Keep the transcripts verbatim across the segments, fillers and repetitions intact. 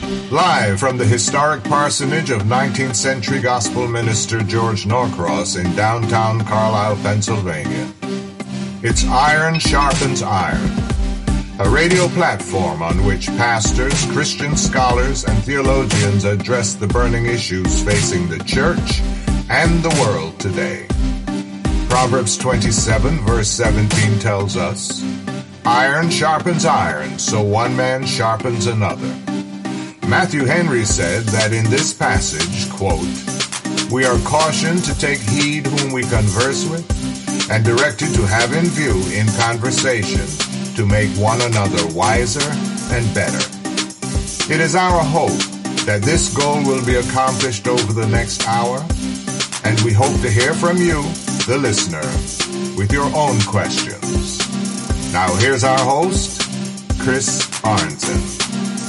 Live from the historic parsonage of nineteenth century gospel minister George Norcross in downtown Carlisle, Pennsylvania. It's Iron Sharpens Iron, a radio platform on which pastors, Christian scholars, and theologians address the burning issues facing the church and the world today. Proverbs twenty-seven, verse seventeen tells us, "Iron sharpens iron, so one man sharpens another." Matthew Henry said that in this passage, quote, "We are cautioned to take heed whom we converse with, and directed to have in view in conversation to make one another wiser and better." It is our hope that this goal will be accomplished over the next hour, and we hope to hear from you, the listener, with your own questions. Now here's our host, Chris Arnzen.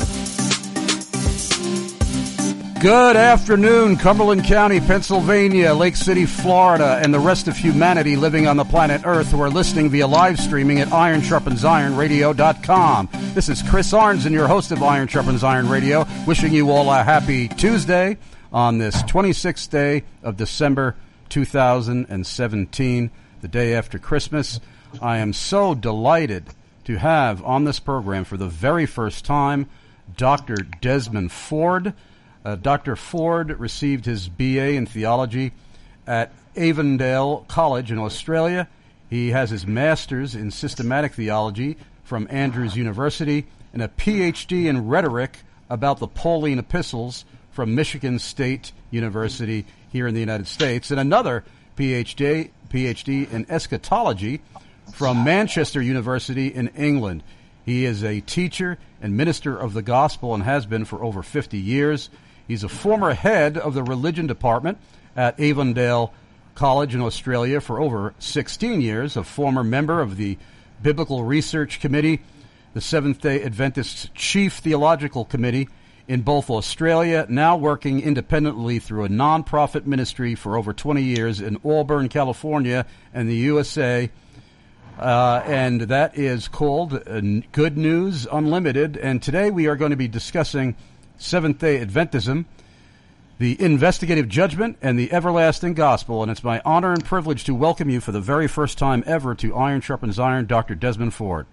Good afternoon, Cumberland County, Pennsylvania, Lake City, Florida, and the rest of humanity living on the planet Earth who are listening via live streaming at iron sharpens iron radio dot com. This is Chris Arnzen, your host of Iron Sharpens Iron Radio, wishing you all a happy Tuesday on this twenty-sixth day of December two thousand seventeen, the day after Christmas. I am so delighted to have on this program for the very first time Doctor Desmond Ford. Uh, Doctor Ford received his B A in theology at Avondale College in Australia. He has his master's in systematic theology from Andrews University and a P H D in rhetoric about the Pauline epistles from Michigan State University here in the United States, and another P H D, P H D in eschatology from Manchester University in England. He is a teacher and minister of the gospel and has been for over fifty years. He's a former head of the religion department at Avondale College in Australia for over sixteen years, a former member of the Biblical Research Committee, the Seventh-day Adventist Chief Theological Committee in both Australia, now working independently through a non-profit ministry for over twenty years in Auburn, California, and the U S A. Uh, and that is called uh, Good News Unlimited. And today we are going to be discussing Seventh-day Adventism, the investigative judgment, and the everlasting gospel. And it's my honor and privilege to welcome you for the very first time ever to Iron Sharpens Iron, Doctor Desmond Ford.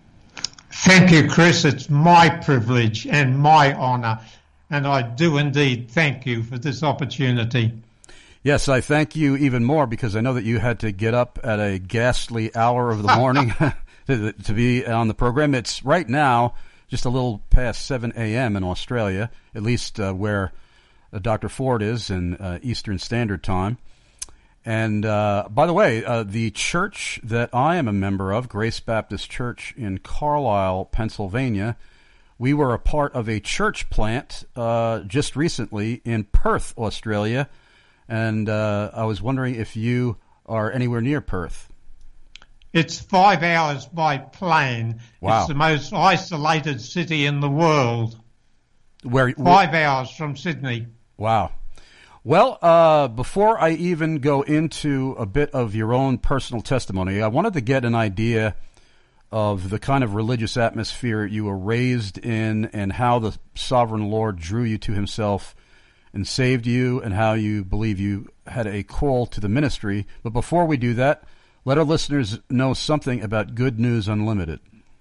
Thank you, Chris. It's my privilege and my honor, and I do indeed thank you for this opportunity. Yes, I thank you even more because I know that you had to get up at a ghastly hour of the morning to, to be on the program. It's right now just a little past seven a.m. in Australia, at least uh, where uh, Doctor Ford is in uh, Eastern Standard Time. And uh, by the way, uh, the church that I am a member of, Grace Baptist Church in Carlisle, Pennsylvania, we were a part of a church plant uh, just recently in Perth, Australia. And uh, I was wondering if you are anywhere near Perth. It's five hours by plane. Wow. It's the most isolated city in the world. Where, Five where, hours from Sydney. Wow. Well, uh, before I even go into a bit of your own personal testimony, I wanted to get an idea of the kind of religious atmosphere you were raised in and how the sovereign Lord drew you to himself and saved you, and how you believe you had a call to the ministry. But before we do that, let our listeners know something about Good News Unlimited.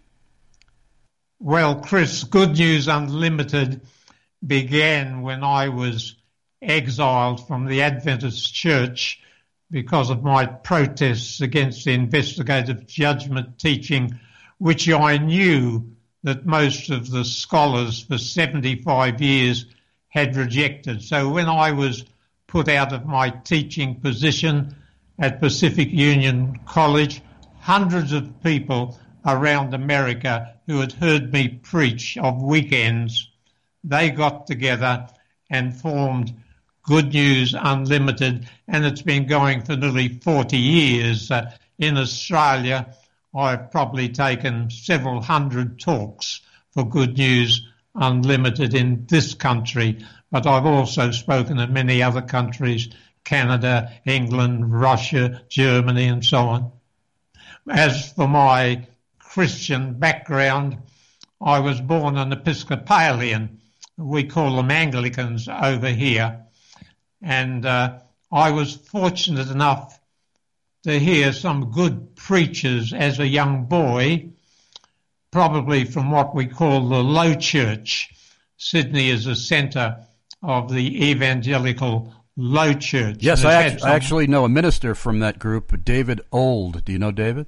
Well, Chris, Good News Unlimited began when I was exiled from the Adventist Church because of my protests against the investigative judgment teaching, which I knew that most of the scholars for seventy-five years had rejected. So when I was put out of my teaching position at Pacific Union College, hundreds of people around America who had heard me preach of weekends, they got together and formed Good News Unlimited, and it's been going for nearly forty years. Uh, in Australia, I've probably taken several hundred talks for Good News Unlimited in this country, but I've also spoken in many other countries, Canada, England, Russia, Germany, and so on. As for my Christian background, I was born an Episcopalian, We call them Anglicans over here. And uh, I was fortunate enough to hear some good preachers as a young boy, probably from what we call the Low Church. Sydney is a centre of the evangelical Low Church. Yes, I, act- some... I actually know a minister from that group, David Old. Do you know David?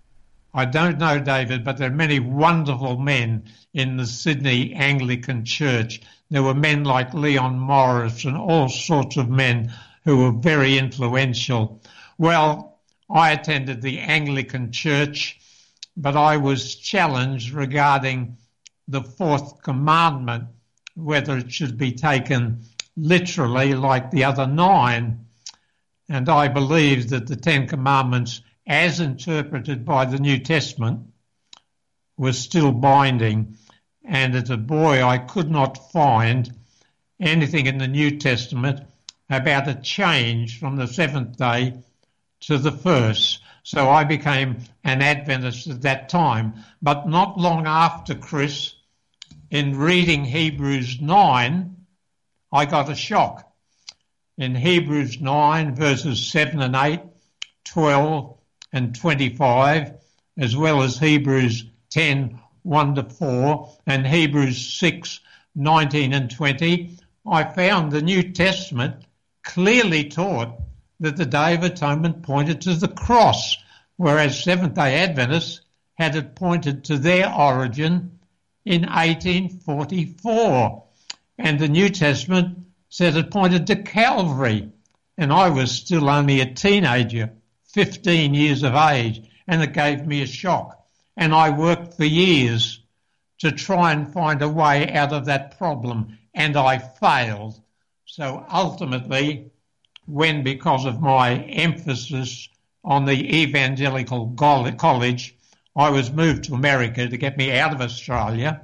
I don't know David, but there are many wonderful men in the Sydney Anglican Church. There were men like Leon Morris and all sorts of men who were very influential. Well, I attended the Anglican Church, but I was challenged regarding the fourth commandment, whether it should be taken literally like the other nine. And I believe that the Ten Commandments, as interpreted by the New Testament, was still binding. And as a boy, I could not find anything in the New Testament about a change from the seventh day to the first. So I became an Adventist at that time. But not long after, Chris, in reading Hebrews nine, I got a shock. In Hebrews nine, verses seven and eight, twelve and twenty-five, as well as Hebrews ten, one to four, and Hebrews six, nineteen and twenty, I found the New Testament clearly taught that the Day of Atonement pointed to the cross, whereas Seventh-day Adventists had it pointed to their origin in eighteen forty-four. And the New Testament said it pointed to Calvary. And I was still only a teenager, fifteen years of age, and it gave me a shock. And I worked for years to try and find a way out of that problem, and I failed. So ultimately, when, because of my emphasis on the evangelical college, I was moved to America to get me out of Australia,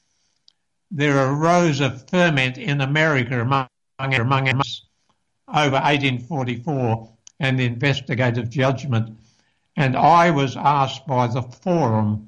there arose a ferment in America among, among us over eighteen forty-four and the investigative judgment. And I was asked by the Forum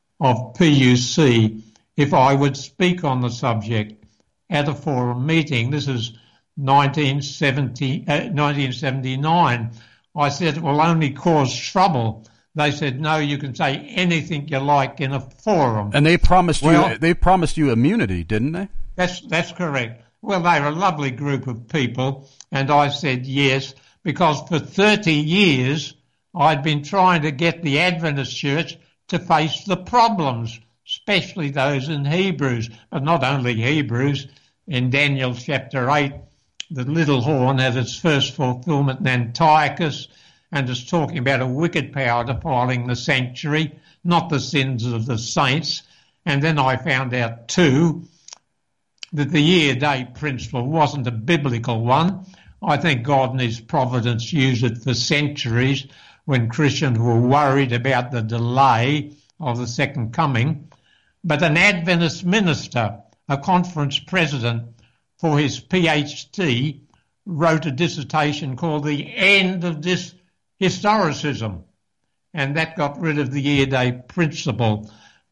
of P U C if I would speak on the subject at a forum meeting. This is nineteen seventy, uh, nineteen seventy-nine. I said it will only cause trouble. They said, no, you can say anything you like in a forum. And they promised well, you they promised you immunity, didn't they? That's that's correct. Well, they were a lovely group of people, and I said yes, because for thirty years I'd been trying to get the Adventist Church to face the problems, especially those in Hebrews, but not only Hebrews. In Daniel chapter eight, the little horn had its first fulfillment in Antiochus, and is talking about a wicked power defiling the sanctuary, not the sins of the saints. And then I found out too that the year-day principle wasn't a biblical one. I think God in his providence used it for centuries when Christians were worried about the delay of the second coming. But an Adventist minister, a conference president for his PhD, wrote a dissertation called The End of This Historicism, and that got rid of the year-day principle.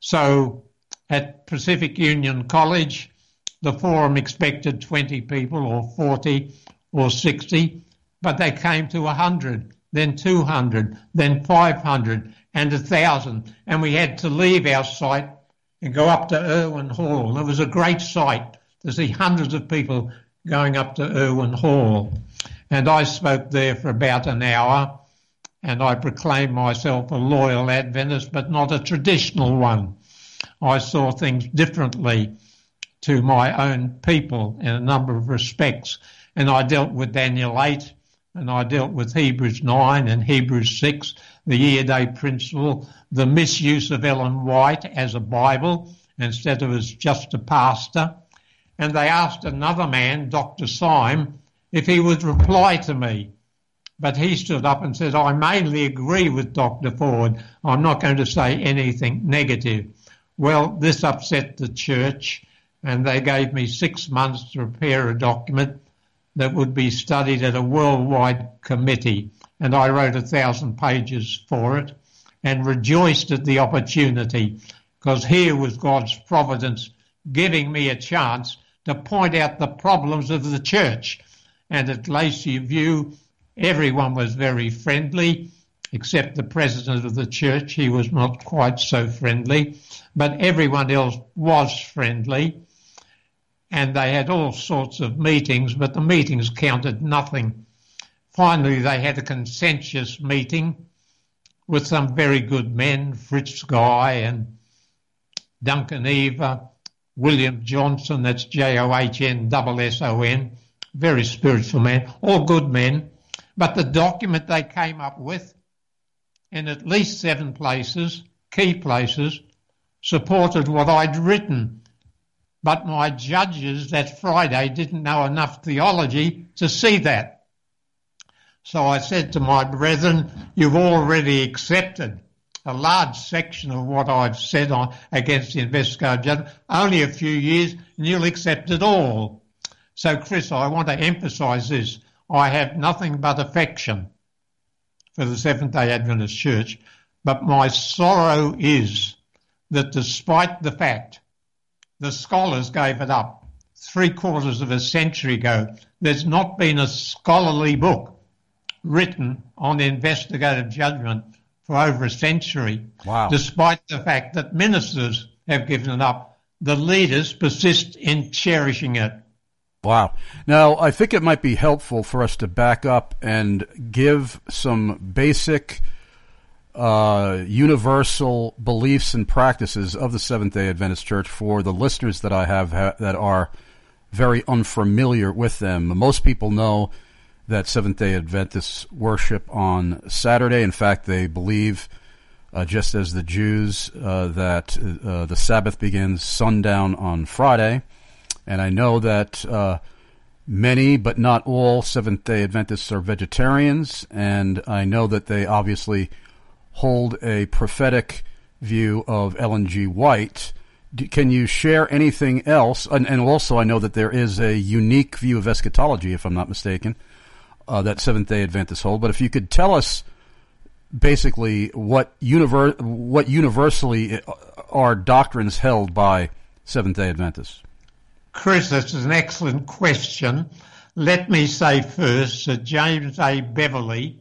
So at Pacific Union College, the forum expected twenty people or forty or sixty, but they came to one hundred, then two hundred, then five hundred and one thousand, and we had to leave our site and go up to Irwin Hall. It was a great sight to see hundreds of people going up to Irwin Hall. And I spoke there for about an hour, and I proclaimed myself a loyal Adventist, but not a traditional one. I saw things differently to my own people in a number of respects. And I dealt with Daniel eight, and I dealt with Hebrews nine and Hebrews six, the year-day principle, the misuse of Ellen White as a Bible instead of as just a pastor. And they asked another man, Doctor Syme, if he would reply to me. But he stood up and said, I mainly agree with Doctor Ford. I'm not going to say anything negative. Well, this upset the church, and they gave me six months to prepare a document that would be studied at a worldwide committee. And I wrote a thousand pages for it and rejoiced at the opportunity, because here was God's providence giving me a chance to point out the problems of the church. And at Glacier View, everyone was very friendly, except the president of the church. He was not quite so friendly, but everyone else was friendly. And they had all sorts of meetings, but the meetings counted nothing. Finally, they had a consensus meeting with some very good men, Fritz Guy and Duncan Eva, William Johnson, that's J O H N S S O N, very spiritual man, all good men. But the document they came up with, in at least seven places, key places, supported what I'd written. But my judges that Friday didn't know enough theology to see that. So I said to my brethren, you've already accepted a large section of what I've said on against the investigative judgment, only a few years, and you'll accept it all. So, Chris, I want to emphasise this. I have nothing but affection for the Seventh-day Adventist Church, but my sorrow is that despite the fact the scholars gave it up three quarters of a century ago, there's not been a scholarly book written on investigative judgment for over a century. Wow. Despite the fact that ministers have given it up, the leaders persist in cherishing it. Wow. Now, I think it might be helpful for us to back up and give some basic uh, universal beliefs and practices of the Seventh-day Adventist Church for the listeners that I have ha- that are very unfamiliar with them. Most people know that Seventh-day Adventists worship on Saturday. In fact, they believe, uh, just as the Jews, uh, that uh, the Sabbath begins sundown on Friday. And I know that uh, many, but not all, Seventh-day Adventists are vegetarians, and I know that they obviously hold a prophetic view of Ellen G. White. D- can you share anything else? And, and also I know that there is a unique view of eschatology, if I'm not mistaken, uh, that Seventh-day Adventists hold. But if you could tell us basically what, univer- what universally are doctrines held by Seventh-day Adventists. Chris, that's an excellent question. Let me say first that James A. Beverly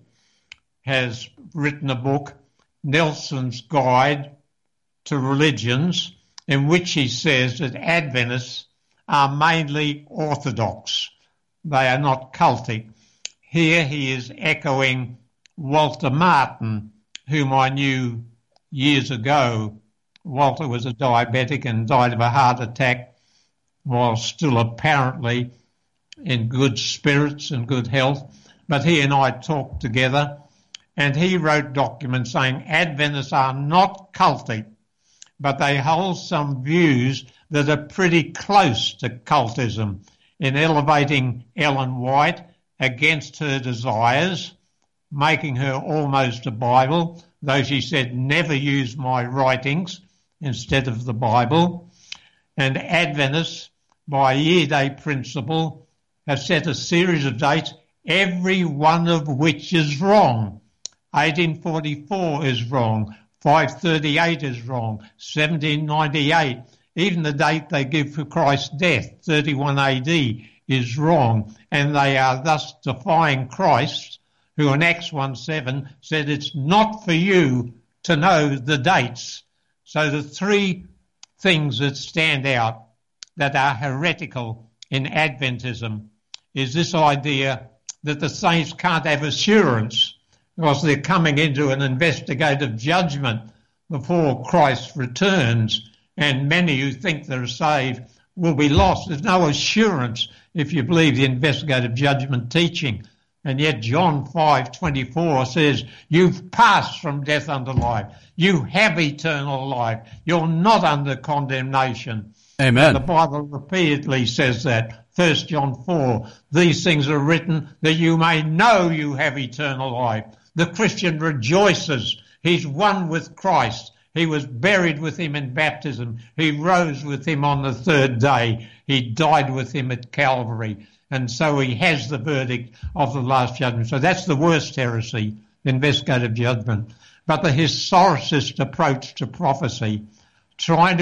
has written a book, Nelson's Guide to Religions, in which he says that Adventists are mainly orthodox. They are not cultic. Here he is echoing Walter Martin, whom I knew years ago. Walter was a diabetic and died of a heart attack while still apparently in good spirits and good health. But he and I talked together, and he wrote documents saying Adventists are not cultic, but they hold some views that are pretty close to cultism in elevating Ellen White against her desires, making her almost a Bible, though she said never use my writings instead of the Bible. And Adventists, by year day principle, have set a series of dates, every one of which is wrong. eighteen forty-four is wrong, five thirty-eight is wrong, seventeen ninety-eight, even the date they give for Christ's death, thirty-one A D, is wrong, and they are thus defying Christ, who in Acts one seven said it's not for you to know the dates. So the three things that stand out that are heretical in Adventism is this idea that the saints can't have assurance because they're coming into an investigative judgment before Christ returns, and many who think they're saved will be lost. There's no assurance if you believe the investigative judgment teaching. And yet John five twenty-four says, you've passed from death unto life. You have eternal life. You're not under condemnation. Amen. And the Bible repeatedly says that. First John four, these things are written that you may know you have eternal life. The Christian rejoices. He's one with Christ. He was buried with him in baptism. He rose with him on the third day. He died with him at Calvary. And so he has the verdict of the last judgment. So that's the worst heresy, investigative judgment. But the historicist approach to prophecy, trying to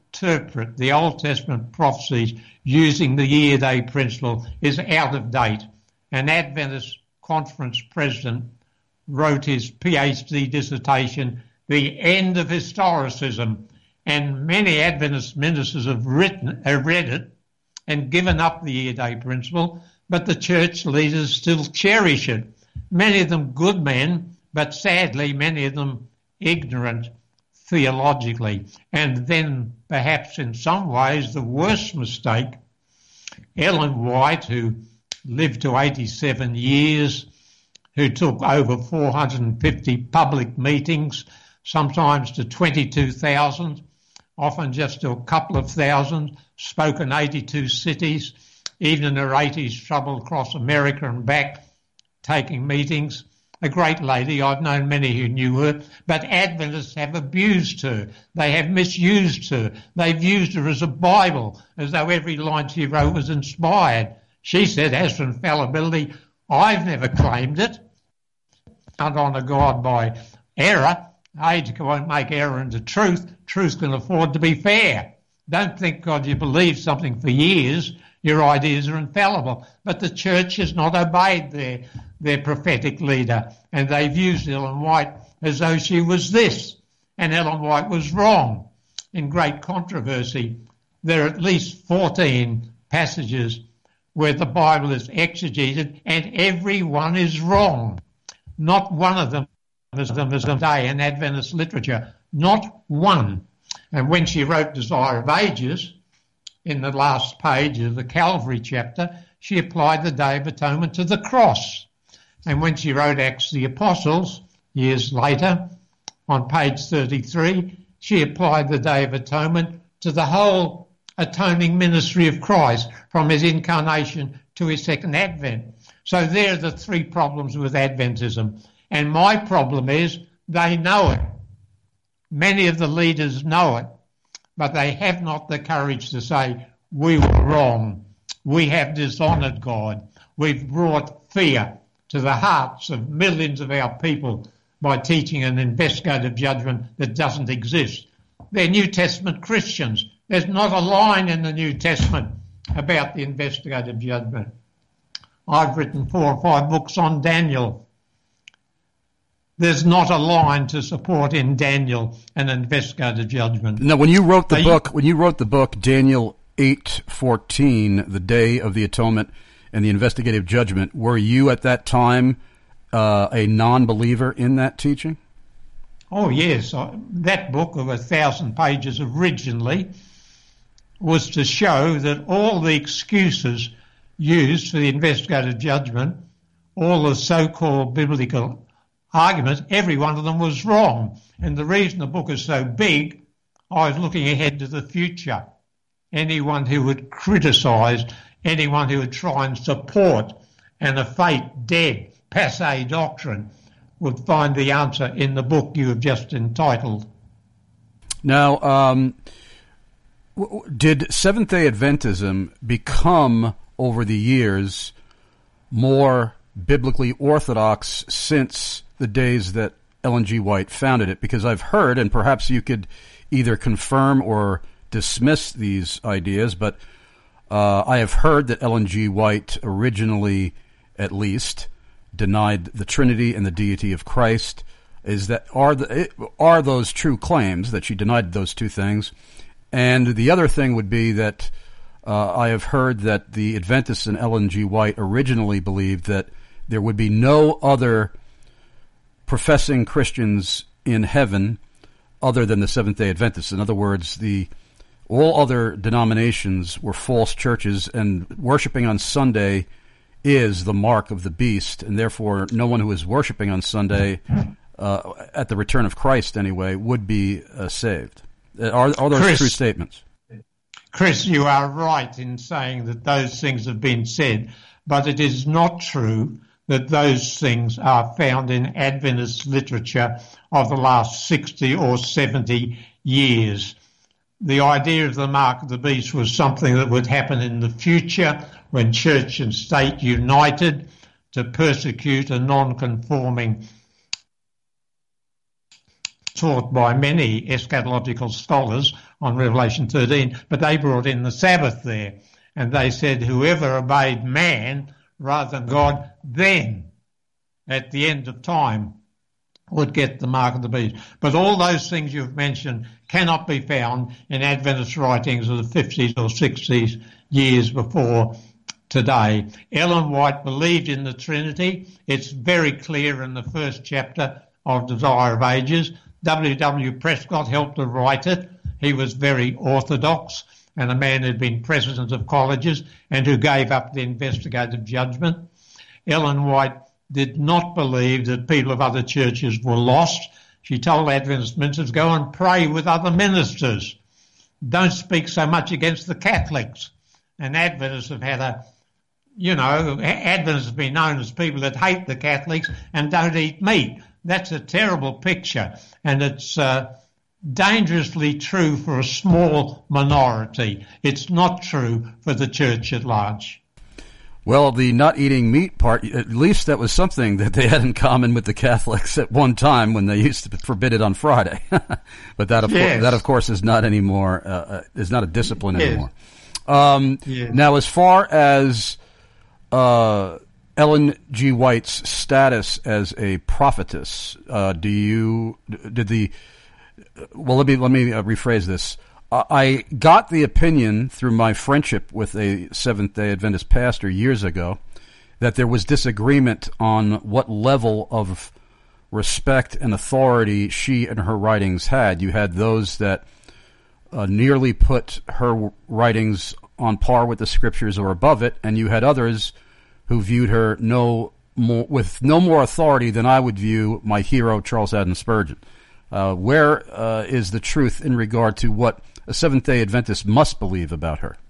interpret the Old Testament prophecies using the year-day principle is out of date. An Adventist conference president wrote his PhD dissertation, The End of Historicism, and many Adventist ministers have written, have read it and given up the year-day principle, but the church leaders still cherish it. Many of them good men, but sadly many of them ignorant theologically. And then perhaps in some ways the worst mistake, Ellen White, who lived to eighty-seven years, who took over four hundred fifty public meetings, sometimes to twenty-two thousand, often just to a couple of thousand, spoke in eighty-two cities, even in her eighties travelled across America and back taking meetings. A great lady, I've known many who knew her, but Adventists have abused her. They have misused her. They've used her as a Bible, as though every line she wrote was inspired. She said, as for infallibility, I've never claimed it. Can't honour God by error. Age won't make error into truth. Truth can afford to be fair. Don't think because you believe something for years, your ideas are infallible. But the church has not obeyed their, their prophetic leader, and they've used Ellen White as though she was this, and Ellen White was wrong. In great controversy, there are at least fourteen passages where the Bible is exegeted, and every one is wrong. Not one of them is today in Adventist literature. Not one. And when she wrote Desire of Ages, in the last page of the Calvary chapter, she applied the Day of Atonement to the cross. And when she wrote Acts of the Apostles, years later, on page thirty-three, she applied the Day of Atonement to the whole atoning ministry of Christ, from his incarnation to his second advent. So there are the three problems with Adventism. And my problem is they know it. Many of the leaders know it, but they have not the courage to say, we were wrong. We have dishonoured God. We've brought fear to the hearts of millions of our people by teaching an investigative judgment that doesn't exist. They're New Testament Christians. There's not a line in the New Testament about the investigative judgment. I've written four or five books on Daniel. There's not a line to support in Daniel an investigative judgment. Now, when you wrote the Are book, you... when you wrote the book, Daniel eight fourteen, the Day of the Atonement and the Investigative Judgment, were you at that time uh, a non-believer in that teaching? Oh, yes. That book of a thousand pages originally was to show that all the excuses used for the investigative judgment, all the so-called biblical arguments, every one of them was wrong. And the reason the book is so big, I was looking ahead to the future. Anyone who would criticise, anyone who would try and support an effete, dead, passé doctrine would find the answer in the book you have just entitled. Now, um, w- did Seventh-day Adventism become, over the years, more biblically orthodox since the days that Ellen G. White founded it? Because I've heard, and perhaps you could either confirm or dismiss these ideas, but uh, I have heard that Ellen G. White originally, at least, denied the Trinity and the deity of Christ. Is that are the are those true claims that she denied those two things? And the other thing would be that uh, I have heard that the Adventists and Ellen G. White originally believed that there would be no other professing Christians in heaven other than the Seventh-day Adventists. In other words, the all other denominations were false churches, and worshiping on Sunday is the mark of the beast, and therefore no one who is worshiping on Sunday, uh, at the return of Christ anyway, would be uh, saved. Are, are those Chris, true statements? Chris, you are right in saying that those things have been said, but it is not true that those things are found in Adventist literature of the last sixty or seventy years. The idea of the mark of the beast was something that would happen in the future when church and state united to persecute a non-conforming, taught by many eschatological scholars, on Revelation thirteen, but they brought in the Sabbath there. And they said whoever obeyed man rather than God, then at the end of time would get the mark of the beast. But all those things you've mentioned cannot be found in Adventist writings of the fifties or sixties years before today. Ellen White believed in the Trinity. It's very clear in the first chapter of Desire of Ages. W W Prescott helped to write it. He was very orthodox and a man who'd been president of colleges and who gave up the investigative judgment. Ellen White did not believe that people of other churches were lost. She told Adventist ministers, go and pray with other ministers. Don't speak so much against the Catholics. And Adventists have had a, you know, Adventists have been known as people that hate the Catholics and don't eat meat. That's a terrible picture. And it's uh, dangerously true for a small minority. It's not true for the church at large. Well, the not eating meat part, at least that was something that they had in common with the Catholics at one time when they used to forbid it on Friday. But that, of, yes. course, that, of course, is not anymore, uh, is not a discipline yes. anymore. Um, yes. Now, as far as uh, Ellen G. White's status as a prophetess, uh, do you, did the, well, let me, let me uh, rephrase this. I got the opinion through my friendship with a Seventh-day Adventist pastor years ago that there was disagreement on what level of respect and authority she and her writings had. You had those that uh, nearly put her writings on par with the Scriptures or above it, and you had others who viewed her no more, with no more authority than I would view my hero, Charles Haddon Spurgeon. Uh, where uh, is the truth in regard to what a Seventh-day Adventist must believe about her?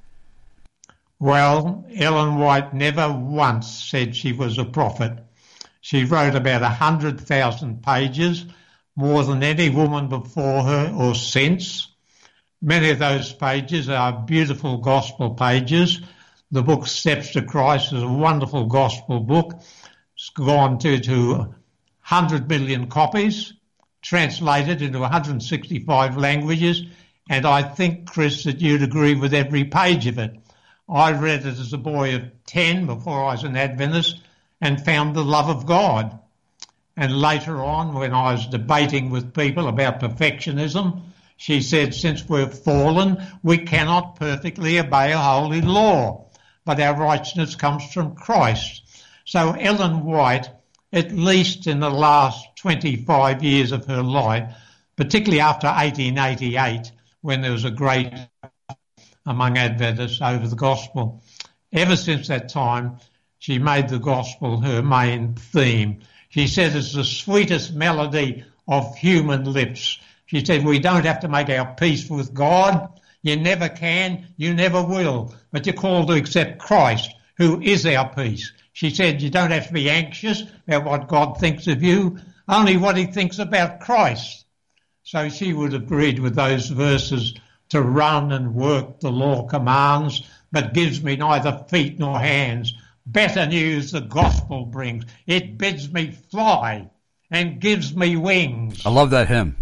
Well, Ellen White never once said she was a prophet. She wrote about one hundred thousand pages, more than any woman before her or since. Many of those pages are beautiful gospel pages. The book Steps to Christ is a wonderful gospel book. It's gone to, to one hundred million copies, translated into one hundred sixty-five languages. And I think, Chris, that you'd agree with every page of it. I read it as a boy of ten before I was an Adventist and found the love of God. And later on, when I was debating with people about perfectionism, she said, since we've fallen, we cannot perfectly obey a holy law, but our righteousness comes from Christ. So Ellen White, at least in the last twenty-five years of her life, particularly after eighteen eighty-eight, when there was a great among Adventists over the gospel. Ever since that time, she made the gospel her main theme. She said it's the sweetest melody of human lips. She said we don't have to make our peace with God. You never can, you never will, but you're called to accept Christ, who is our peace. She said you don't have to be anxious about what God thinks of you, only what he thinks about Christ. So she would have agreed with those verses to run and work the law commands, but gives me neither feet nor hands. Better news the gospel brings. It bids me fly and gives me wings. I love that hymn.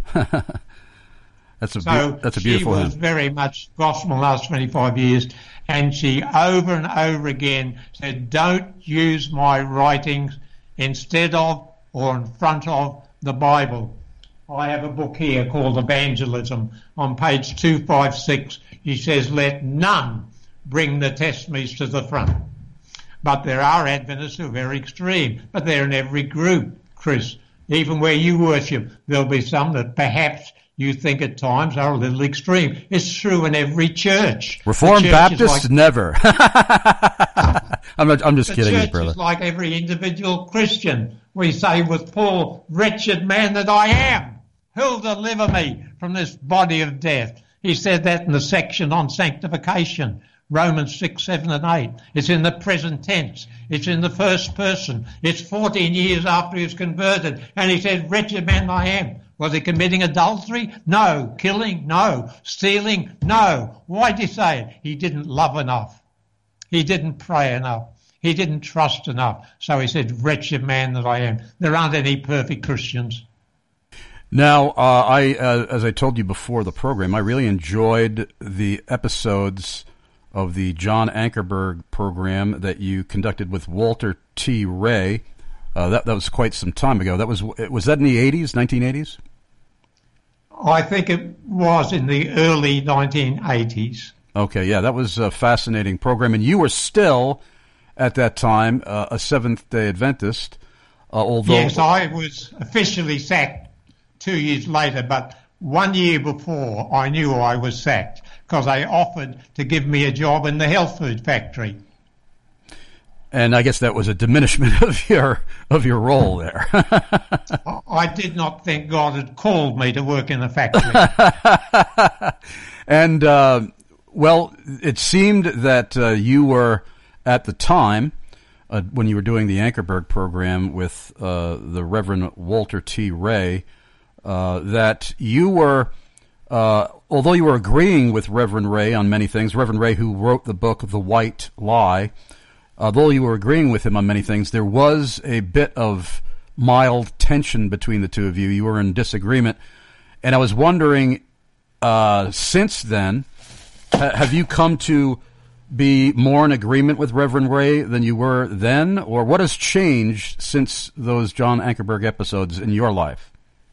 That's a, so be- that's a beautiful hymn. She was hymn. Very much gospel the last twenty-five years, and she over and over again said, don't use my writings instead of or in front of the Bible. I have a book here called Evangelism. On page two fifty-six, he says, let none bring the testimonies to the front. But there are Adventists who are very extreme, but they're in every group, Chris. Even where you worship, there'll be some that perhaps you think at times are a little extreme. It's true in every church. Reformed Baptists, like, never. I'm, not, I'm just the kidding church you, brother. Is like every individual Christian. We say with Paul, wretched man that I am. Who'll deliver me from this body of death? He said that in the section on sanctification, Romans six, seven and eight. It's in the present tense. It's in the first person. It's fourteen years after he was converted. And he said, wretched man I am. Was he committing adultery? No. Killing? No. Stealing? No. Why did he say it? He didn't love enough. He didn't pray enough. He didn't trust enough. So he said, wretched man that I am. There aren't any perfect Christians. Now, uh, I, uh, as I told you before the program, I really enjoyed the episodes of the John Ankerberg program that you conducted with Walter T. Ray. Uh, that that was quite some time ago. That was was that in the eighties, nineteen eighties? I think it was in the early nineteen eighties. Okay, yeah, that was a fascinating program, and you were still at that time uh, a Seventh-day Adventist. Uh, although yes, I was officially sacked two years later, but one year before I knew I was sacked because they offered to give me a job in the health food factory. And I guess that was a diminishment of your of your role there. I did not think God had called me to work in a factory. And, uh, well, it seemed that uh, you were, at the time, uh, when you were doing the Ankerberg program with uh, the Reverend Walter T. Ray, uh, that you were, uh, although you were agreeing with Reverend Ray on many things, Reverend Ray who wrote the book The White Lie, although you were agreeing with him on many things, there was a bit of mild tension between the two of you. You were in disagreement. And I was wondering, uh, since then, ha- have you come to be more in agreement with Reverend Ray than you were then? Or what has changed since those John Ankerberg episodes in your life?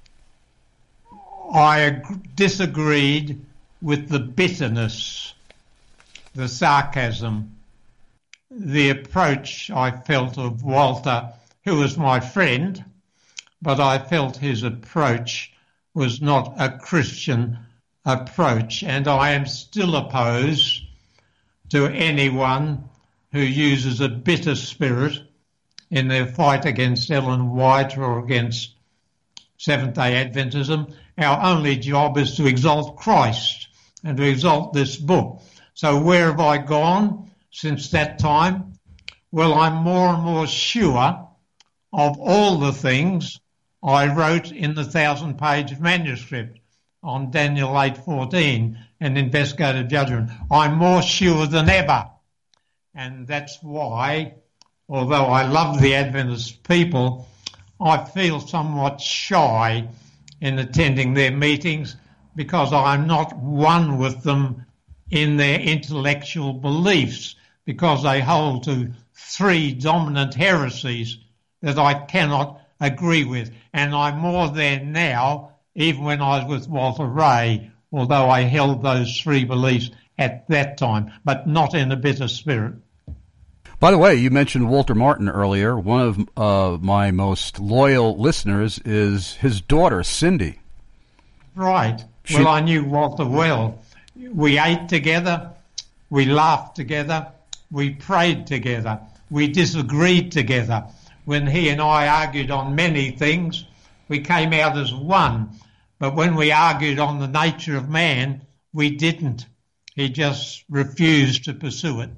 I ag- disagreed with the bitterness, the sarcasm, the approach I felt of Walter, who was my friend, but I felt his approach was not a Christian approach, and I am still opposed to anyone who uses a bitter spirit in their fight against Ellen White or against Seventh-day Adventism. Our only job is to exalt Christ and to exalt this book. So where have I gone since that time? Well, I'm more and more sure of all the things I wrote in the thousand-page manuscript on Daniel eight fourteen and investigative judgment. I'm more sure than ever. And that's why, although I love the Adventist people, I feel somewhat shy in attending their meetings because I'm not one with them in their intellectual beliefs, because they hold to three dominant heresies that I cannot agree with. And I'm more there now, even when I was with Walter Ray, although I held those three beliefs at that time, but not in a bitter spirit. By the way, you mentioned Walter Martin earlier. One of uh, my most loyal listeners is his daughter, Cindy. Right. She... Well, I knew Walter well. We ate together. We laughed together. We prayed together. We disagreed together. When he and I argued on many things, we came out as one. But when we argued on the nature of man, we didn't. He just refused to pursue it.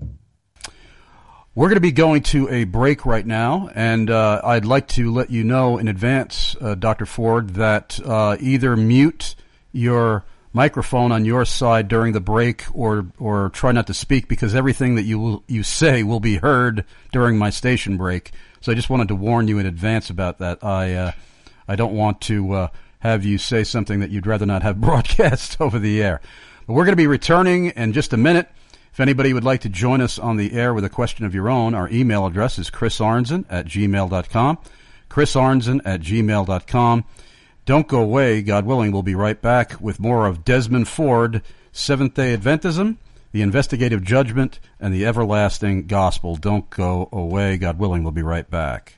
We're going to be going to a break right now, and uh, I'd like to let you know in advance, uh, Doctor Ford, that uh, either mute your microphone on your side during the break or or try not to speak, because everything that you will, you say will be heard during my station break. So I just wanted to warn you in advance about that. I uh, I don't want to uh, have you say something that you'd rather not have broadcast over the air. But we're going to be returning in just a minute. If anybody would like to join us on the air with a question of your own, our email address is chris arnzen at gmail dot com. chris arnzen at gmail dot com. Don't go away. God willing, we'll be right back with more of Desmond Ford, Seventh-day Adventism, the Investigative Judgment, and the Everlasting Gospel. Don't go away. God willing, we'll be right back.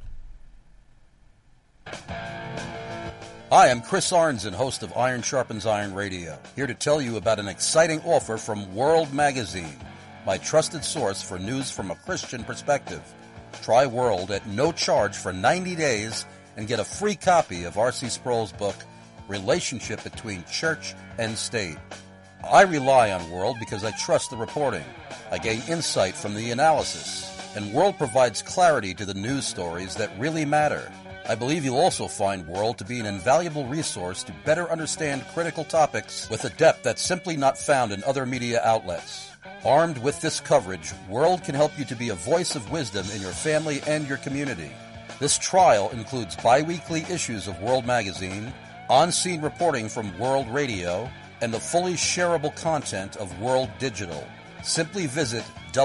Hi, I'm Chris Arnzen, host of Iron Sharpens Iron Radio, here to tell you about an exciting offer from World Magazine, my trusted source for news from a Christian perspective. Try World at no charge for ninety days and get a free copy of R C Sproul's book, Relationship Between Church and State. I rely on World because I trust the reporting. I gain insight from the analysis, and World provides clarity to the news stories that really matter. I believe you'll also find World to be an invaluable resource to better understand critical topics with a depth that's simply not found in other media outlets. Armed with this coverage, World can help you to be a voice of wisdom in your family and your community. This trial includes bi-weekly issues of World Magazine, on-scene reporting from World Radio, and the fully shareable content of World Digital. Simply visit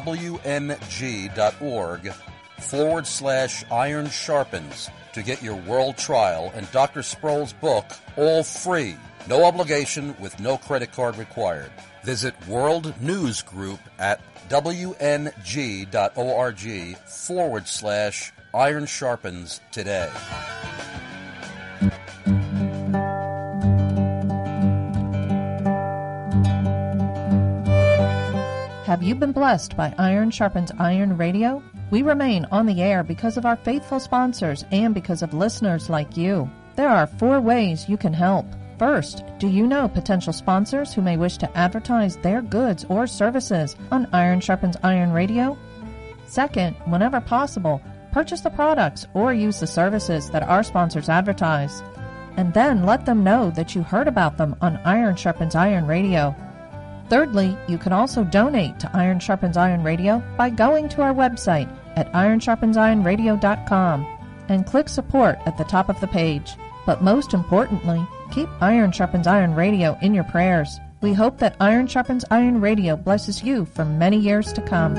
wng.org forward slash iron sharpens to get your world trial and Doctor Sproul's book all free. No obligation with no credit card required. Visit World News Group at wng.org forward slash iron sharpens today. Have you been blessed by Iron Sharpens Iron Radio? We remain on the air because of our faithful sponsors and because of listeners like you. There are four ways you can help. First, do you know potential sponsors who may wish to advertise their goods or services on Iron Sharpens Iron Radio? Second, whenever possible, purchase the products or use the services that our sponsors advertise. And then let them know that you heard about them on Iron Sharpens Iron Radio. Thirdly, you can also donate to Iron Sharpens Iron Radio by going to our website at iron sharpens iron radio dot com and click support at the top of the page. But most importantly, keep Iron Sharpens Iron Radio in your prayers. We hope that Iron Sharpens Iron Radio blesses you for many years to come.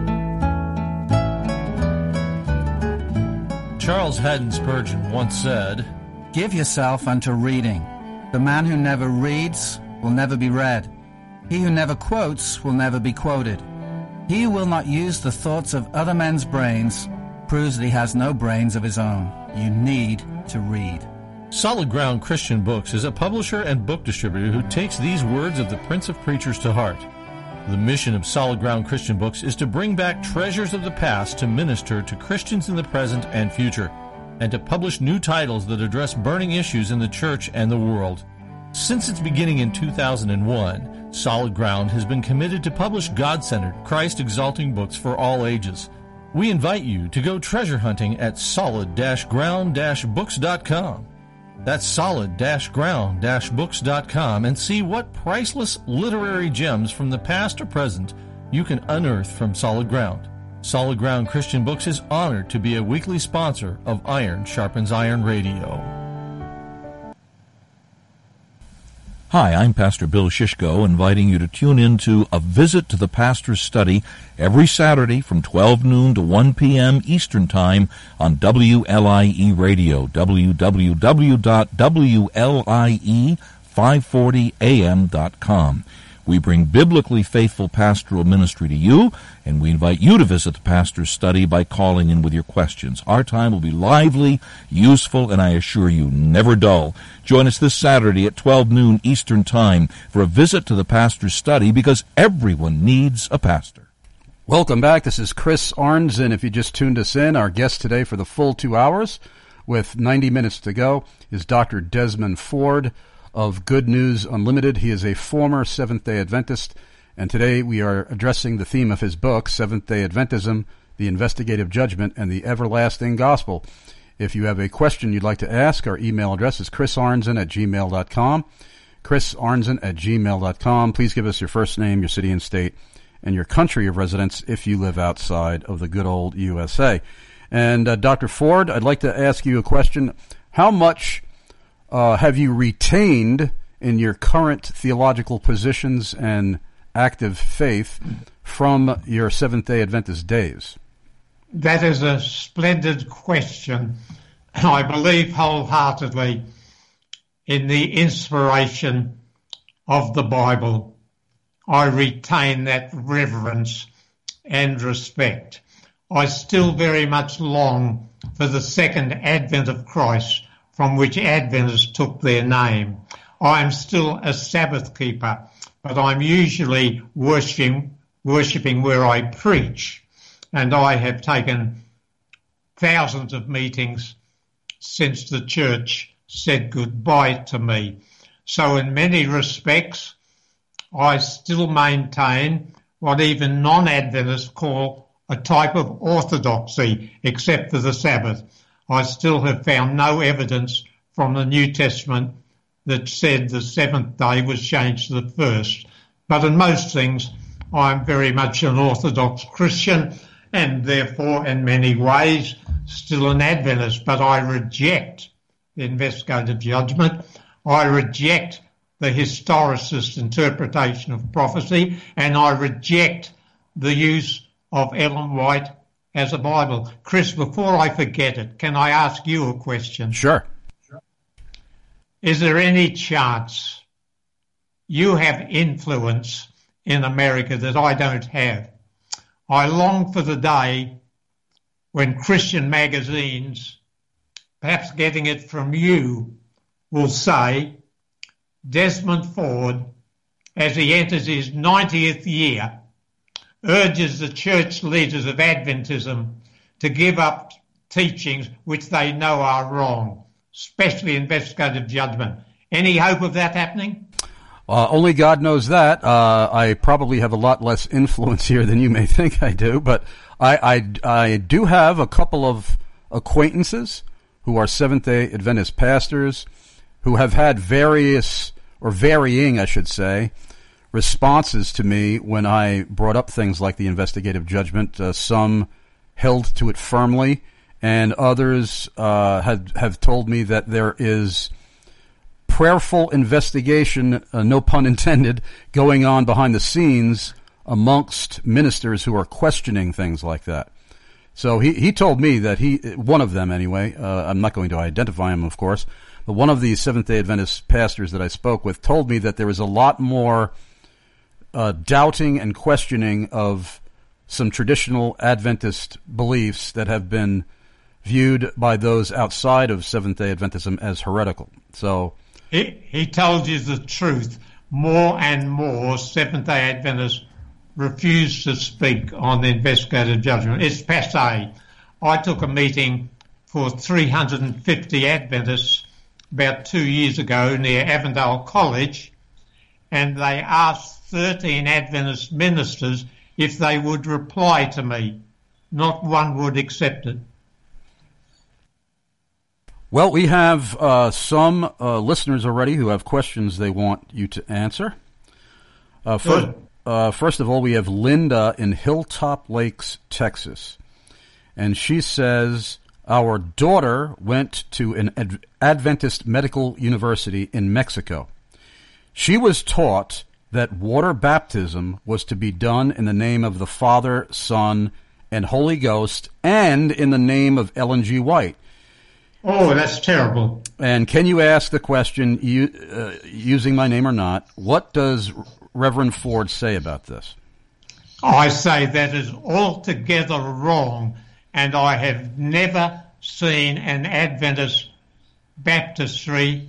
Charles Haddon Spurgeon once said, "Give yourself unto reading. The man who never reads will never be read. He who never quotes will never be quoted. He who will not use the thoughts of other men's brains proves that he has no brains of his own. You need to read." Solid Ground Christian Books is a publisher and book distributor who takes these words of the Prince of Preachers to heart. The mission of Solid Ground Christian Books is to bring back treasures of the past to minister to Christians in the present and future, and to publish new titles that address burning issues in the church and the world. Since its beginning in two thousand one, Solid Ground has been committed to publish God-centered, Christ-exalting books for all ages. We invite you to go treasure hunting at solid ground books dot com. That's solid ground books dot com and see what priceless literary gems from the past or present you can unearth from Solid Ground. Solid Ground Christian Books is honored to be a weekly sponsor of Iron Sharpens Iron Radio. Hi, I'm Pastor Bill Shishko, inviting you to tune in to A Visit to the Pastor's Study every Saturday from twelve noon to one p.m. Eastern Time on W L I E Radio, w w w dot w l i e five forty a m dot com. We bring biblically faithful pastoral ministry to you, and we invite you to visit the Pastor's Study by calling in with your questions. Our time will be lively, useful, and I assure you, never dull. Join us this Saturday at twelve noon Eastern Time for a visit to the Pastor's Study, because everyone needs a pastor. Welcome back. This is Chris Arnzen. If you just tuned us in, our guest today for the full two hours with ninety minutes to go is Doctor Desmond Ford of Good News Unlimited. He is a former Seventh-day Adventist, and today we are addressing the theme of his book, Seventh-day Adventism, The Investigative Judgment, and the Everlasting Gospel. If you have a question you'd like to ask, our email address is chrisarnzen at gmail dot com, chrisarnzen at gmail dot com. Please give us your first name, your city and state, and your country of residence if you live outside of the good old U S A. And uh, Doctor Ford, I'd like to ask you a question. How much Uh, have you retained in your current theological positions and active faith from your Seventh-day Adventist days? That is a splendid question. I believe wholeheartedly in the inspiration of the Bible. I retain that reverence and respect. I still very much long for the second advent of Christ, from which Adventists took their name. I am still a Sabbath keeper, but I'm usually worshipping, worshipping where I preach, and I have taken thousands of meetings since the church said goodbye to me. So in many respects, I still maintain what even non-Adventists call a type of orthodoxy, except for the Sabbath. I still have found no evidence from the New Testament that said the seventh day was changed to the first. But in most things, I'm very much an Orthodox Christian and therefore, in many ways, still an Adventist. But I reject the investigative judgment. I reject the historicist interpretation of prophecy, and I reject the use of Ellen White as a Bible. Chris, before I forget it, can I ask you a question? Sure. Is there any chance you have influence in America that I don't have? I long for the day when Christian magazines, perhaps getting it from you, will say Desmond Ford, as he enters his ninetieth year, urges the church leaders of Adventism to give up teachings which they know are wrong, especially investigative judgment. Any hope of that happening? Uh, only God knows that. Uh, I probably have a lot less influence here than you may think I do, but I, I, I do have a couple of acquaintances who are Seventh-day Adventist pastors who have had various, or varying, I should say, responses to me when I brought up things like the investigative judgment. Uh, some held to it firmly, and others uh, have, have told me that there is prayerful investigation, uh, no pun intended, going on behind the scenes amongst ministers who are questioning things like that. So he, he told me that he, one of them anyway, uh, I'm not going to identify him, of course, but one of the Seventh-day Adventist pastors that I spoke with told me that there was a lot more uh, doubting and questioning of some traditional Adventist beliefs that have been viewed by those outside of Seventh-day Adventism as heretical. So He, he told you the truth. More and more Seventh-day Adventists refuse to speak on the investigative judgment. It's passé. I took a meeting for three hundred fifty Adventists about two years ago near Avondale College, and they asked thirteen Adventist ministers if they would reply to me. Not one would accept it. Well, we have uh, some uh, listeners already who have questions they want you to answer. Uh, first, uh, first of all, we have Linda in Hilltop Lakes, Texas. And she says, our daughter went to an Ad- Adventist medical university in Mexico. She was taught that water baptism was to be done in the name of the Father, Son, and Holy Ghost, and in the name of Ellen G. White. Oh, that's terrible. And can you ask the question, you, uh, using my name or not, what does Reverend Ford say about this? I say that is altogether wrong, and I have never seen an Adventist baptistry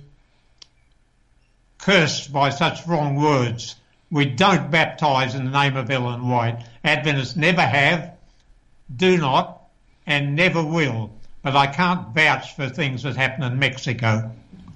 cursed by such wrong words. We don't baptize in the name of Ellen White. Adventists never have, do not, and never will. But I can't vouch for things that happen in Mexico.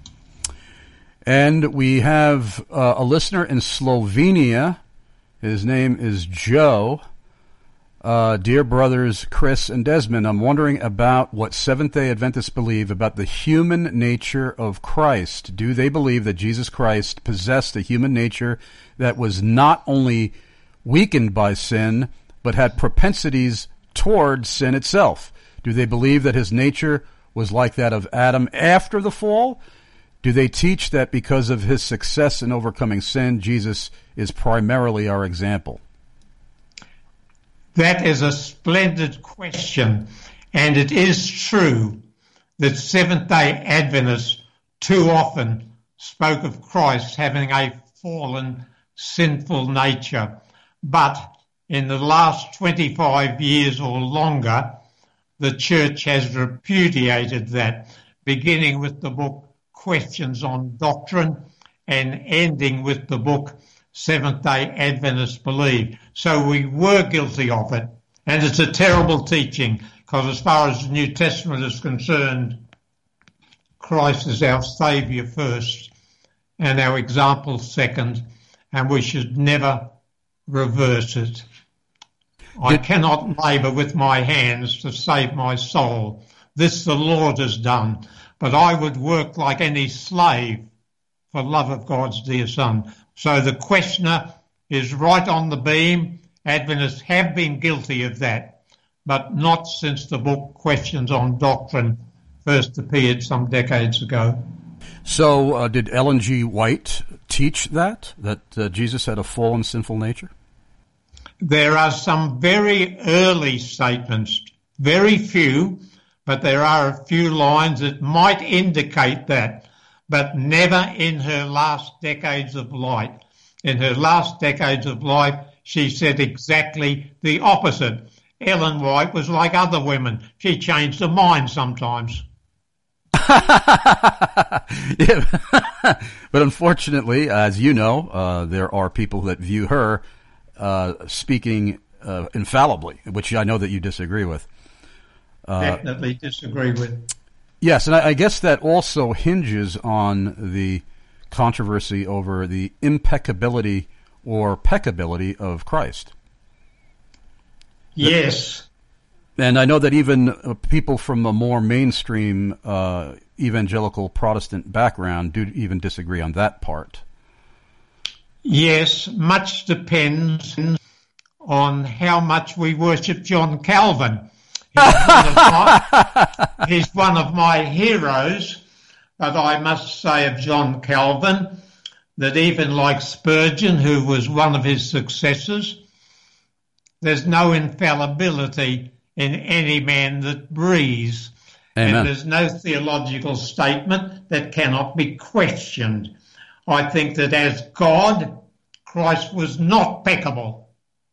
And we have uh, a listener in Slovenia. His name is Joe. Uh, dear brothers Chris and Desmond, I'm wondering about what Seventh-day Adventists believe about the human nature of Christ. Do they believe that Jesus Christ possessed a human nature that was not only weakened by sin, but had propensities toward sin itself? Do they believe that his nature was like that of Adam after the fall? Do they teach that because of his success in overcoming sin, Jesus is primarily our example? That is a splendid question, and it is true that Seventh-day Adventists too often spoke of Christ having a fallen, sinful nature. But in the last twenty-five years or longer, the church has repudiated that, beginning with the book Questions on Doctrine and ending with the book Seventh-day Adventists Believe. So we were guilty of it, and it's a terrible teaching, because as far as the New Testament is concerned, Christ is our Saviour first and our example second, and we should never reverse it. I cannot labour with my hands to save my soul. This the Lord has done. But I would work like any slave for love of God's dear Son. So the questioner is right on the beam. Adventists have been guilty of that, but not since the book Questions on Doctrine first appeared some decades ago. So uh, did Ellen G. White teach that, that uh, Jesus had a fallen, sinful nature? There are some very early statements, very few, but there are a few lines that might indicate that, but never in her last decades of life. In her last decades of life, she said exactly the opposite. Ellen White was like other women. She changed her mind sometimes. Yeah. But unfortunately, as you know, uh, there are people that view her uh, speaking uh, infallibly, which I know that you disagree with. Uh, Definitely disagree with. Yes, and I, I guess that also hinges on the controversy over the impeccability or peccability of Christ. Yes. And I know that even uh, people from a more mainstream uh, evangelical Protestant background do even disagree on that part. Yes, much depends on how much we worship John Calvin. He's one of my, he's one of my heroes, but I must say of John Calvin that even like Spurgeon, who was one of his successors, there's no infallibility in any man that breathes. Amen. And there's no theological statement that cannot be questioned. I think that as God, Christ was not peccable.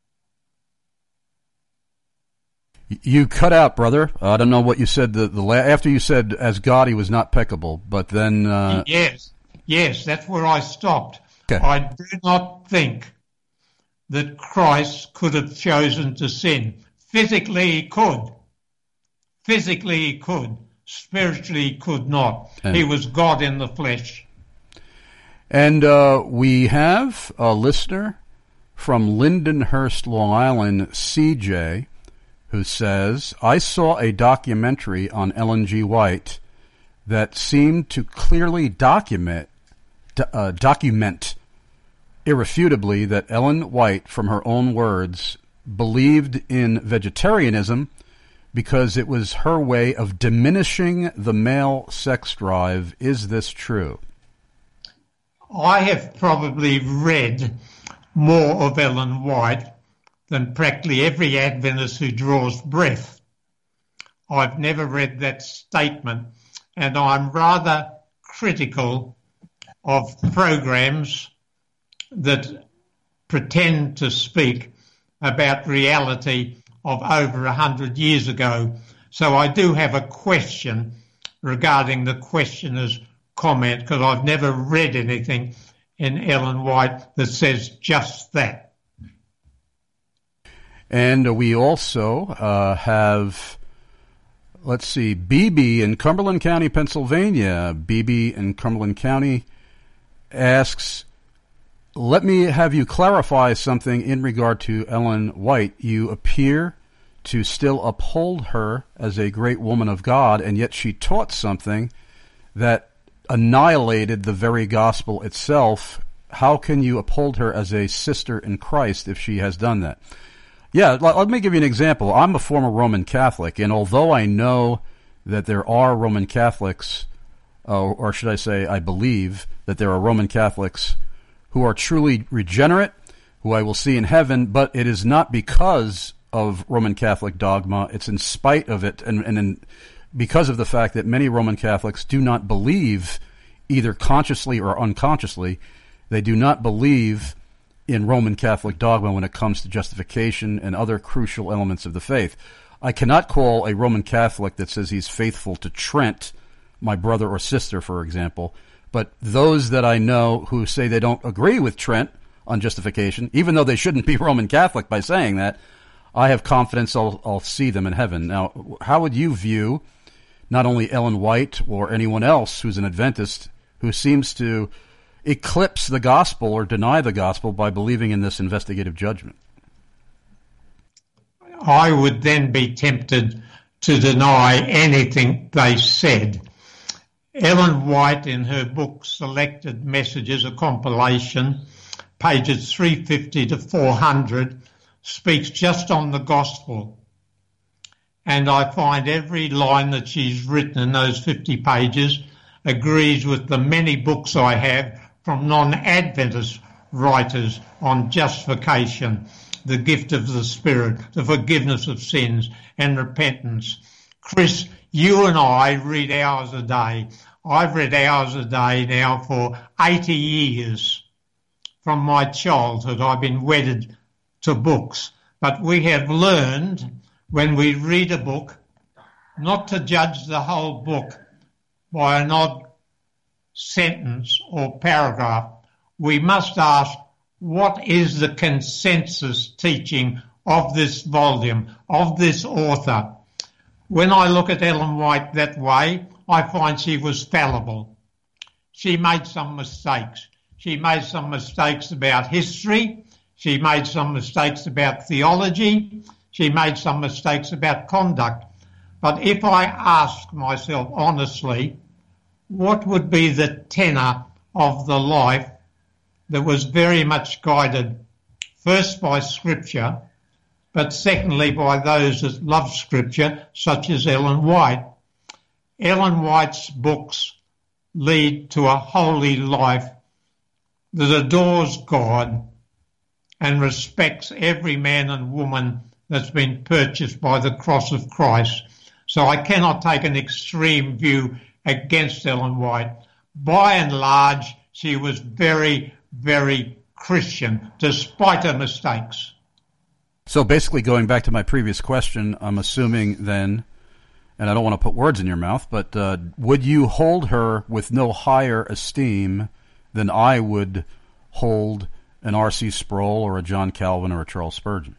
You cut out, brother. I don't know what you said. The, the after you said as God, he was not peccable, but then uh... yes, yes, that's where I stopped. Okay. I do not think that Christ could have chosen to sin. Physically, he could. Physically, he could. Spiritually, he could not. And he was God in the flesh. And uh, we have a listener from Lindenhurst, Long Island, C J, who says, I saw a documentary on Ellen G. White that seemed to clearly document uh, document irrefutably that Ellen White, from her own words, believed in vegetarianism because it was her way of diminishing the male sex drive. Is this true? I have probably read more of Ellen White than practically every Adventist who draws breath. I've never read that statement, and I'm rather critical of programs that pretend to speak about reality of over a hundred years ago. So I do have a question regarding the questioner's comment, because I've never read anything in Ellen White that says just that. And we also uh, have, let's see, B B in Cumberland County, Pennsylvania. B B in Cumberland County asks, let me have you clarify something in regard to Ellen White. You appear to still uphold her as a great woman of God, and yet she taught something that annihilated the very gospel itself. How can you uphold her as a sister in Christ if she has done that? Yeah, let me give you an example. I'm a former Roman Catholic, and although I know that there are Roman Catholics, uh, or should I say I believe that there are Roman Catholics who are truly regenerate, who I will see in heaven, but it is not because of Roman Catholic dogma. It's in spite of it, and, and in, because of the fact that many Roman Catholics do not believe, either consciously or unconsciously, they do not believe in Roman Catholic dogma when it comes to justification and other crucial elements of the faith. I cannot call a Roman Catholic that says he's faithful to Trent, my brother or sister, for example, but those that I know who say they don't agree with Trent on justification, even though they shouldn't be Roman Catholic by saying that, I have confidence I'll, I'll see them in heaven. Now, how would you view not only Ellen White or anyone else who's an Adventist who seems to eclipse the gospel or deny the gospel by believing in this investigative judgment? I would then be tempted to deny anything they said. Ellen White, in her book Selected Messages, a compilation, pages three fifty to four hundred, speaks just on the gospel. And I find every line that she's written in those fifty pages agrees with the many books I have from non-Adventist writers on justification, the gift of the Spirit, the forgiveness of sins and repentance. Chris, you and I read hours a day. I've read hours a day now for eighty years. From my childhood, I've been wedded to books. But we have learned when we read a book not to judge the whole book by an odd sentence or paragraph. We must ask, what is the consensus teaching of this volume, of this author? When I look at Ellen White that way, I find she was fallible. She made some mistakes. She made some mistakes about history. She made some mistakes about theology. She made some mistakes about conduct. But if I ask myself honestly, what would be the tenor of the life that was very much guided first by Scripture, but secondly by those that love Scripture, such as Ellen White? Ellen White's books lead to a holy life that adores God and respects every man and woman that's been purchased by the cross of Christ. So I cannot take an extreme view against Ellen White. By and large, she was very, very Christian, despite her mistakes. So basically, going back to my previous question, I'm assuming then, and I don't want to put words in your mouth, but uh, would you hold her with no higher esteem than I would hold an R C Sproul or a John Calvin or a Charles Spurgeon?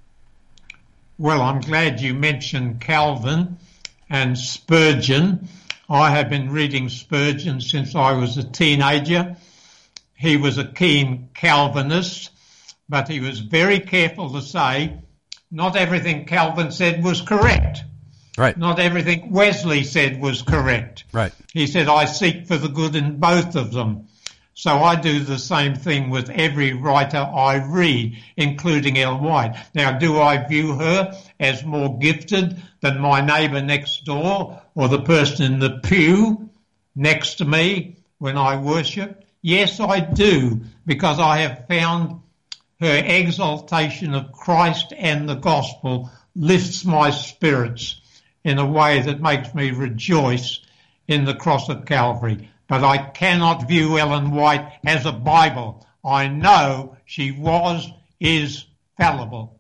Well, I'm glad you mentioned Calvin and Spurgeon. I have been reading Spurgeon since I was a teenager. He was a keen Calvinist, but he was very careful to say not everything Calvin said was correct. Right. Not everything Wesley said was correct. Right. He said, I seek for the good in both of them. So I do the same thing with every writer I read, including Ellen White. Now, do I view her as more gifted than my neighbour next door or the person in the pew next to me when I worship? Yes, I do, because I have found her exaltation of Christ and the gospel lifts my spirits in a way that makes me rejoice in the cross of Calvary. But I cannot view Ellen White as a Bible. I know she was, is fallible.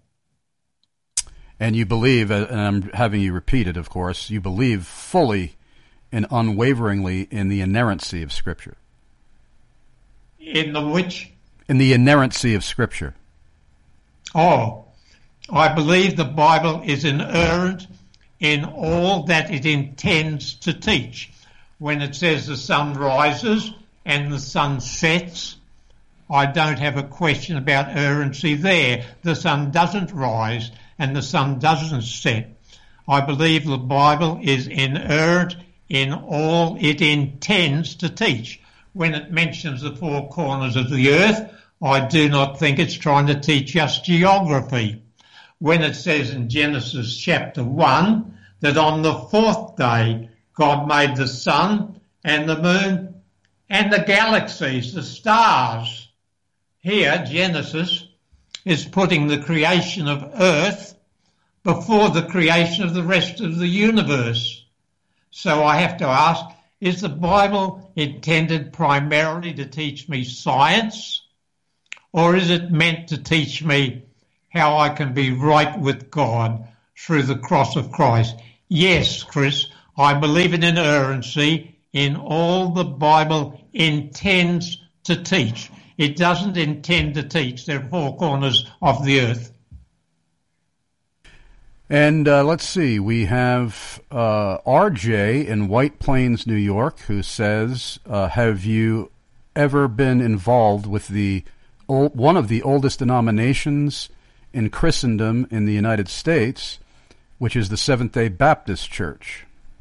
And you believe, and I'm having you repeat it, of course, you believe fully and unwaveringly in the inerrancy of Scripture. In the which? In the inerrancy of Scripture. Oh, I believe the Bible is inerrant in all that it intends to teach. When it says the sun rises and the sun sets, I don't have a question about errancy there. The sun doesn't rise and the sun doesn't set. I believe the Bible is inerrant in all it intends to teach. When it mentions the four corners of the earth, I do not think it's trying to teach us geography. When it says in Genesis chapter one that on the fourth day God made the sun and the moon and the galaxies, the stars. Here, Genesis is putting the creation of earth before the creation of the rest of the universe. So I have to ask, is the Bible intended primarily to teach me science, or is it meant to teach me how I can be right with God through the cross of Christ? Yes, Chris, I believe in inerrancy in all the Bible intends to teach. It doesn't intend to teach the four corners of the earth. And uh, let's see, we have uh, R J in White Plains, New York, who says, uh, have you ever been involved with the old, one of the oldest denominations in Christendom in the United States, which is the Seventh-day Baptist Church?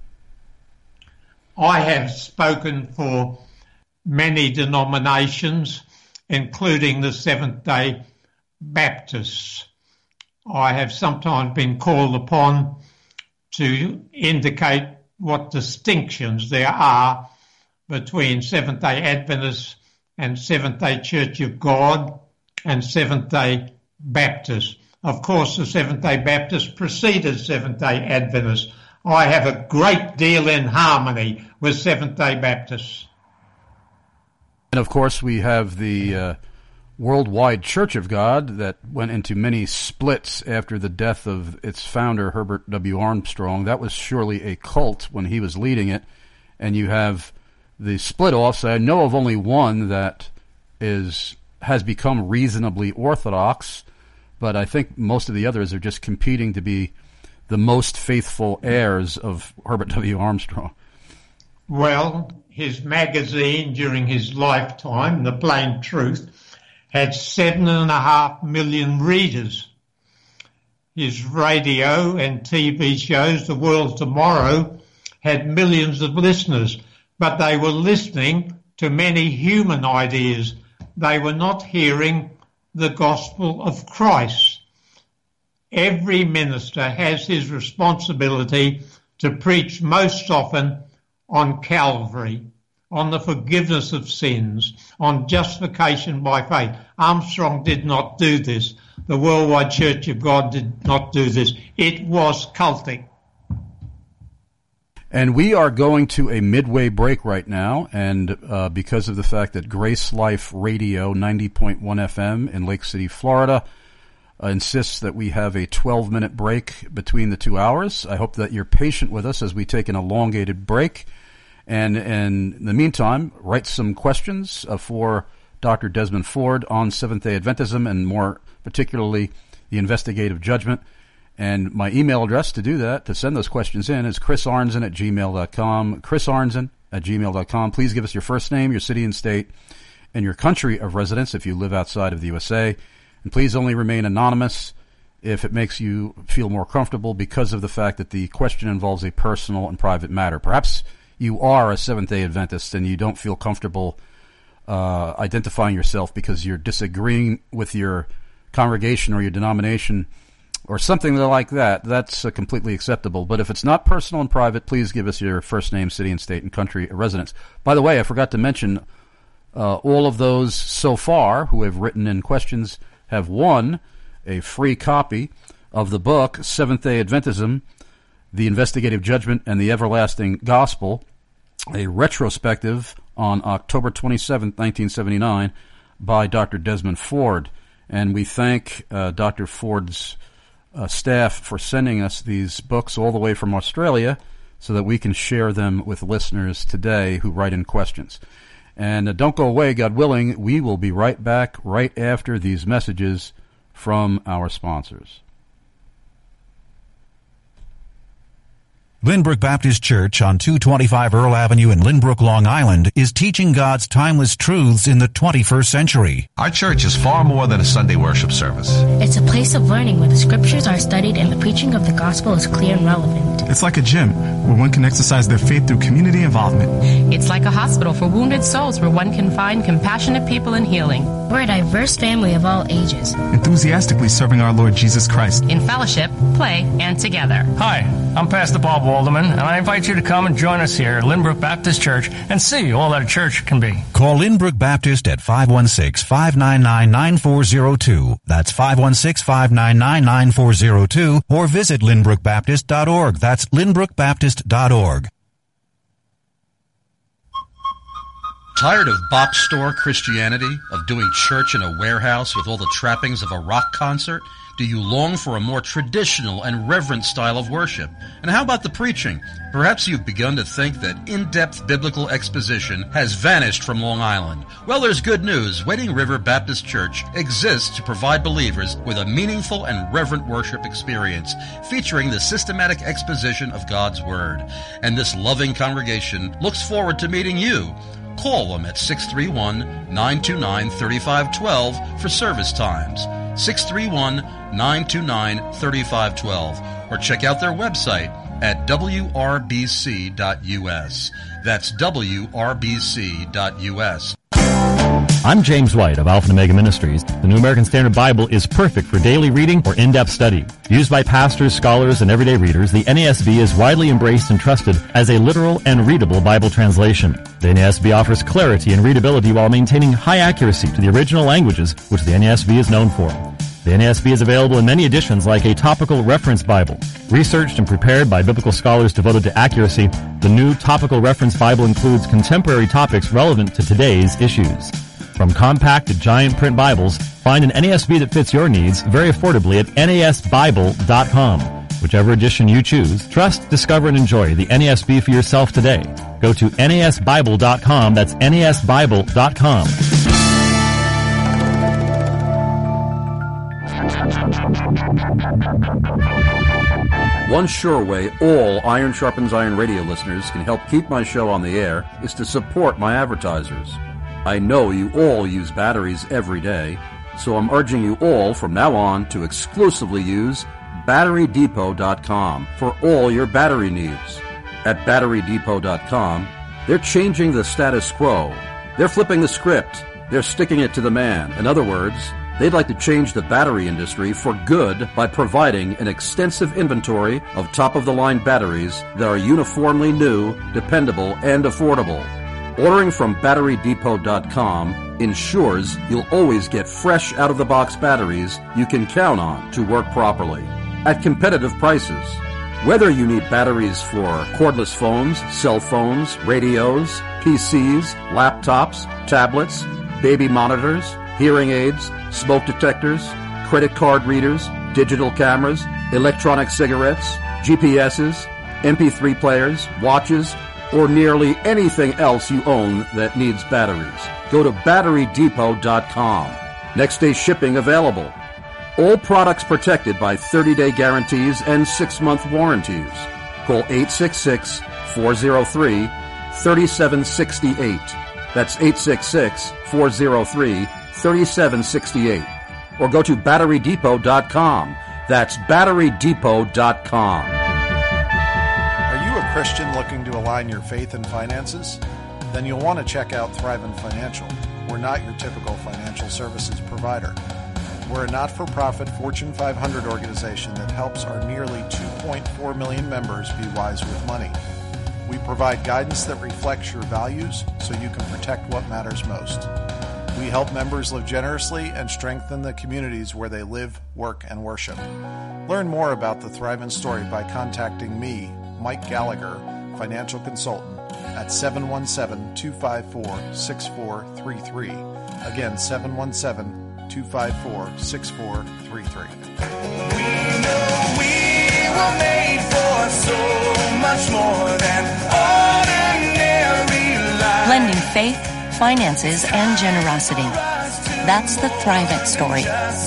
I have spoken for many denominations, including the Seventh-day Baptists. I have sometimes been called upon to indicate what distinctions there are between Seventh-day Adventists and Seventh-day Church of God and Seventh-day Baptists. Of course, the Seventh-day Baptists preceded Seventh-day Adventists. I have a great deal in harmony with Seventh-day Baptists. And of course, we have the uh, Worldwide Church of God that went into many splits after the death of its founder, Herbert W. Armstrong. That was surely a cult when he was leading it. And you have the split-offs. I know of only one that is has become reasonably orthodox, but I think most of the others are just competing to be the most faithful heirs of Herbert W. Armstrong. Well, his magazine during his lifetime, The Plain Truth, had seven and a half million readers. His radio and T V shows, The World Tomorrow, had millions of listeners, but they were listening to many human ideas. They were not hearing the gospel of Christ. Every minister has his responsibility to preach most often on Calvary, on the forgiveness of sins, on justification by faith. Armstrong did not do this. The Worldwide Church of God did not do this. It was cultic. And we are going to a midway break right now, and uh, because of the fact that Grace Life Radio ninety point one F M in Lake City, Florida, uh, insists that we have a twelve-minute break between the two hours. I hope that you're patient with us as we take an elongated break. And, and in the meantime, write some questions uh, for Doctor Desmond Ford on Seventh-day Adventism and more particularly the investigative judgment. And my email address to do that, to send those questions in, is chris arnzen at gmail dot com. chris arnzen at gmail dot com. Please give us your first name, your city and state, and your country of residence if you live outside of the U S A. And please only remain anonymous if it makes you feel more comfortable because of the fact that the question involves a personal and private matter. Perhaps you are a Seventh-day Adventist and you don't feel comfortable uh, identifying yourself because you're disagreeing with your congregation or your denomination or something like that. That's uh, completely acceptable. But if it's not personal and private, please give us your first name, city and state, and country of residence. By the way, I forgot to mention uh, all of those so far who have written in questions have won a free copy of the book, Seventh-day Adventism, The Investigative Judgment and the Everlasting Gospel, a retrospective on October twenty-seventh, nineteen seventy-nine, by Doctor Desmond Ford. And we thank uh, Doctor Ford's uh, staff for sending us these books all the way from Australia so that we can share them with listeners today who write in questions. And uh, don't go away, God willing. We will be right back right after these messages from our sponsors. Lynbrook Baptist Church on two twenty-five Earl Avenue in Lynbrook, Long Island is teaching God's timeless truths in the twenty-first century. Our church is far more than a Sunday worship service. It's a place of learning where the scriptures are studied and the preaching of the gospel is clear and relevant. It's like a gym where one can exercise their faith through community involvement. It's like a hospital for wounded souls where one can find compassionate people and healing. We're a diverse family of all ages, enthusiastically serving our Lord Jesus Christ in fellowship, play, and together. Hi, I'm Pastor Bob Walderman, and I invite you to come and join us here at Lynbrook Baptist Church and see all that a church can be. Call Lynbrook Baptist at five one six, five nine nine, nine four zero two. That's five one six, five nine nine, nine four zero two, or visit lynbrook baptist dot org. That's lynbrook baptist dot org. Tired of box store Christianity, of doing church in a warehouse with all the trappings of a rock concert? Do you long for a more traditional and reverent style of worship? And how about the preaching? Perhaps you've begun to think that in-depth biblical exposition has vanished from Long Island. Well, there's good news. Wading River Baptist Church exists to provide believers with a meaningful and reverent worship experience, featuring the systematic exposition of God's Word. And this loving congregation looks forward to meeting you. Call them at six three one, nine two nine, three five one two for service times. six three one, nine two nine, three five one two, or check out their website at w r b c dot u s. That's w r b c dot u s. I'm James White of Alpha and Omega Ministries. The New American Standard Bible is perfect for daily reading or in-depth study. Used by pastors, scholars, and everyday readers, the N A S B is widely embraced and trusted as a literal and readable Bible translation. The N A S B offers clarity and readability while maintaining high accuracy to the original languages, which the N A S B is known for. The N A S B is available in many editions like a topical reference Bible. Researched and prepared by biblical scholars devoted to accuracy, the new topical reference Bible includes contemporary topics relevant to today's issues. From compact to giant print Bibles, find an N A S B that fits your needs very affordably at N A S Bible dot com. Whichever edition you choose, trust, discover, and enjoy the N A S B for yourself today. Go to N A S Bible dot com. That's N A S Bible dot com. One sure way all Iron Sharpens Iron radio listeners can help keep my show on the air is to support my advertisers. I know you all use batteries every day, so I'm urging you all from now on to exclusively use Battery Depot dot com for all your battery needs. At Battery Depot dot com, they're changing the status quo. They're flipping the script. They're sticking it to the man. In other words, they'd like to change the battery industry for good by providing an extensive inventory of top-of-the-line batteries that are uniformly new, dependable, and affordable. Ordering from Battery Depot dot com ensures you'll always get fresh out-of-the-box batteries you can count on to work properly at competitive prices. Whether you need batteries for cordless phones, cell phones, radios, P Cs, laptops, tablets, baby monitors, hearing aids, smoke detectors, credit card readers, digital cameras, electronic cigarettes, G P S's, M P three players, watches, or nearly anything else you own that needs batteries, go to Battery Depot dot com. Next day shipping available. All products protected by thirty-day guarantees and six-month warranties. Call eight six six, four oh three, three seven six eight. That's eight six six, four oh three, three seven six eight. Or go to Battery Depot dot com. That's Battery Depot dot com. Christian looking to align your faith and finances? Then you'll want to check out Thrivent Financial. We're not your typical financial services provider. We're a not-for-profit Fortune five hundred organization that helps our nearly two point four million members be wise with money. We provide guidance that reflects your values so you can protect what matters most. We help members live generously and strengthen the communities where they live, work, and worship. Learn more about the Thrivent story by contacting me, Mike Gallagher, financial consultant, at seven one seven, two five four, six four three three. Again, seven one seven, two five four, six four three three. We know we were made for so much more than ordinary life. Blending faith, finances, and generosity. That's the Thrivent story.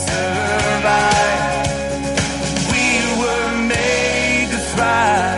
We were made to thrive.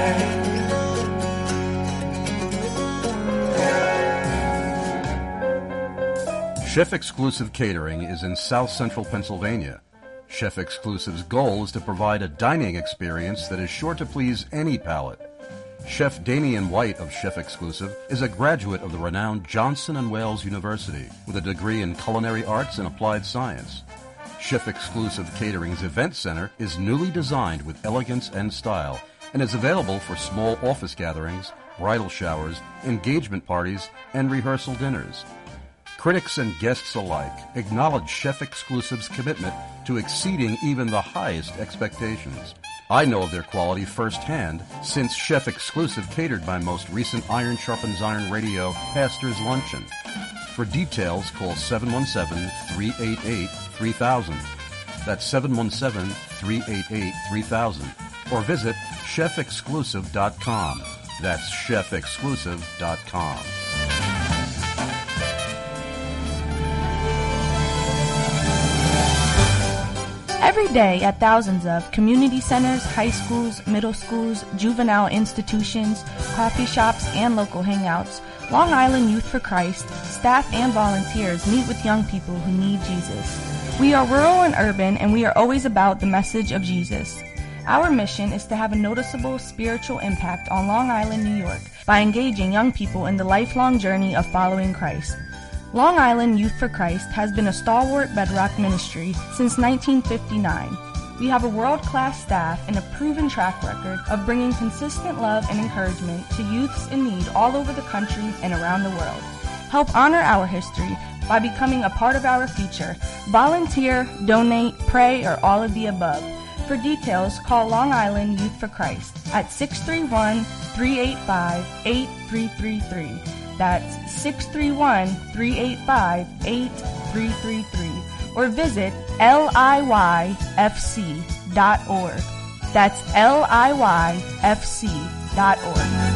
Chef Exclusive Catering is in South Central Pennsylvania. Chef Exclusive's goal is to provide a dining experience that is sure to please any palate. Chef Damian White of Chef Exclusive is a graduate of the renowned Johnson and Wales University with a degree in culinary arts and applied science. Chef Exclusive Catering's event center is newly designed with elegance and style and is available for small office gatherings, bridal showers, engagement parties, and rehearsal dinners. Critics and guests alike acknowledge Chef Exclusive's commitment to exceeding even the highest expectations. I know of their quality firsthand since Chef Exclusive catered my most recent Iron Sharpens Iron Radio Pastor's Luncheon. For details, call seven one seven, three eight eight, three thousand. That's seven one seven, three eight eight, three thousand. Or visit chef exclusive dot com. That's chef exclusive dot com. Every day at thousands of community centers, high schools, middle schools, juvenile institutions, coffee shops, and local hangouts, Long Island Youth for Christ, staff and volunteers meet with young people who need Jesus. We are rural and urban, and we are always about the message of Jesus. Our mission is to have a noticeable spiritual impact on Long Island, New York, by engaging young people in the lifelong journey of following Christ. Long Island Youth for Christ has been a stalwart bedrock ministry since nineteen fifty-nine. We have a world-class staff and a proven track record of bringing consistent love and encouragement to youths in need all over the country and around the world. Help honor our history by becoming a part of our future. Volunteer, donate, pray, or all of the above. For details, call Long Island Youth for Christ at six three one, three eight five, eight three three three. That's six three one, three eight five, eight three three three. Or visit L I Y F C dot org. That's L I Y F C dot org.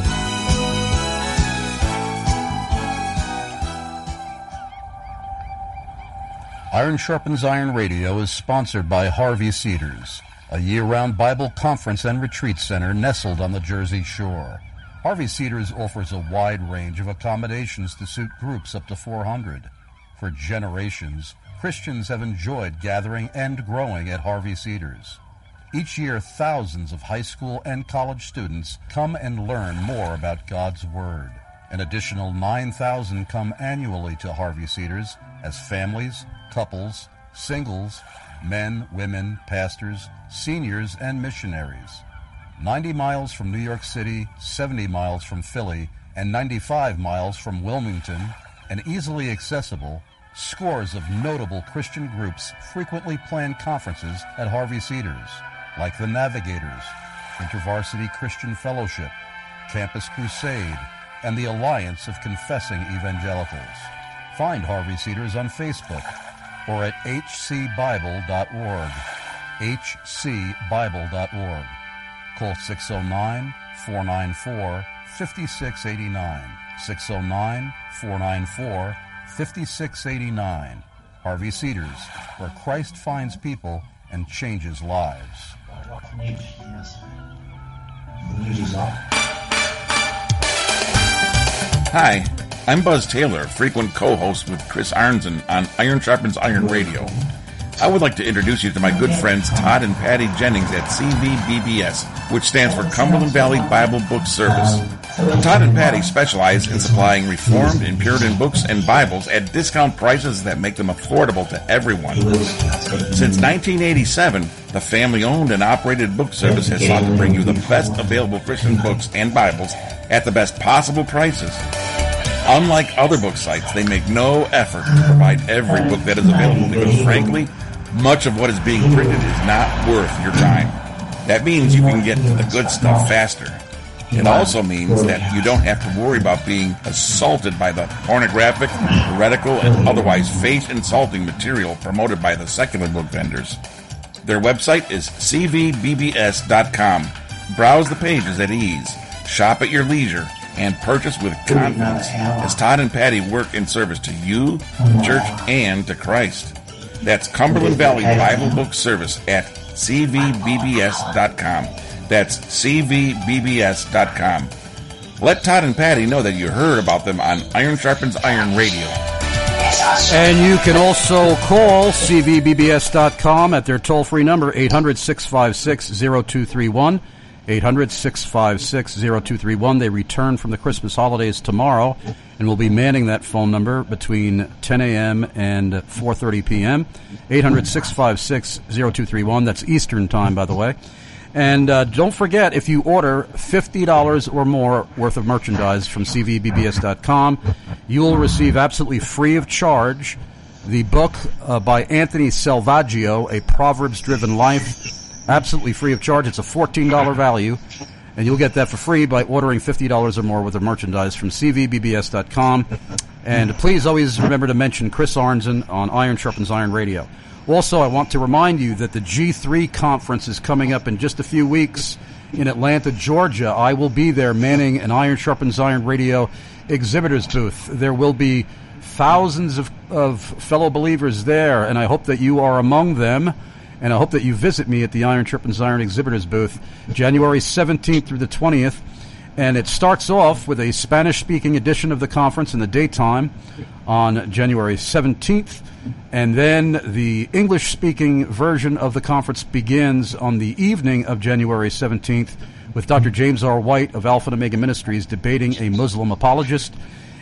Iron Sharpens Iron Radio is sponsored by Harvey Cedars, a year-round Bible conference and retreat center nestled on the Jersey Shore. Harvey Cedars offers a wide range of accommodations to suit groups up to four hundred. For generations, Christians have enjoyed gathering and growing at Harvey Cedars. Each year, thousands of high school and college students come and learn more about God's Word. An additional nine thousand come annually to Harvey Cedars as families, couples, singles, men, women, pastors, seniors, and missionaries. ninety miles from New York City, seventy miles from Philly, and ninety-five miles from Wilmington, and easily accessible, scores of notable Christian groups frequently plan conferences at Harvey Cedars, like the Navigators, InterVarsity Christian Fellowship, Campus Crusade, and the Alliance of Confessing Evangelicals. Find Harvey Cedars on Facebook or at h c bible dot org, h c bible dot org. Call six oh nine, four nine four, five six eight nine, six oh nine, four nine four, five six eight nine. Harvey Cedars, where Christ finds people and changes lives. Hi, I'm Buzz Taylor, frequent co-host with Chris Arnzen on Iron Sharpens Iron Radio. I would like to introduce you to my good friends Todd and Patty Jennings at C V B B S, which stands for Cumberland Valley Bible Book Service. Todd and Patty specialize in supplying Reformed and Puritan books and Bibles at discount prices that make them affordable to everyone. Since nineteen eighty-seven, the family-owned and operated book service has sought to bring you the best available Christian books and Bibles at the best possible prices. Unlike other book sites, they make no effort to provide every book that is available because, frankly, much of what is being printed is not worth your time. That means you can get to the good stuff faster. It also means that you don't have to worry about being assaulted by the pornographic, heretical, and otherwise faith-insulting material promoted by the secular book vendors. Their website is c v b b s dot com. Browse the pages at ease, shop at your leisure, and purchase with confidence as Todd and Patty work in service to you, the church, and to Christ. That's Cumberland Valley Bible Book Service at c v b b s dot com. That's c v b b s dot com. Let Todd and Patty know that you heard about them on Iron Sharpens Iron Radio. And you can also call c v b b s dot com at their toll-free number, eight hundred, six five six, zero two three one. eight hundred, six five six, zero two three one. They return from the Christmas holidays tomorrow, and we'll be manning that phone number between ten a.m. and four thirty p.m. eight hundred, six five six, zero two three one. That's Eastern Time, by the way. And uh, don't forget, if you order fifty dollars or more worth of merchandise from c v b b s dot com, you will receive absolutely free of charge the book uh, by Anthony Salvaggio, A Proverbs-Driven Life, absolutely free of charge. It's a fourteen dollars value, and you'll get that for free by ordering fifty dollars or more worth of merchandise from c v b b s dot com. And please always remember to mention Chris Arnzen on Iron Sharpens Iron Radio. Also, I want to remind you that the G three conference is coming up in just a few weeks in Atlanta, Georgia. I will be there manning an Iron Sharpens Iron Radio exhibitor's booth. There will be thousands of, of fellow believers there, and I hope that you are among them. And I hope that you visit me at the Iron Sharpens Iron exhibitors booth January seventeenth through the twentieth. And it starts off with a Spanish-speaking edition of the conference in the daytime on January seventeenth. And then the English-speaking version of the conference begins on the evening of January seventeenth with Doctor James R. White of Alpha and Omega Ministries debating a Muslim apologist.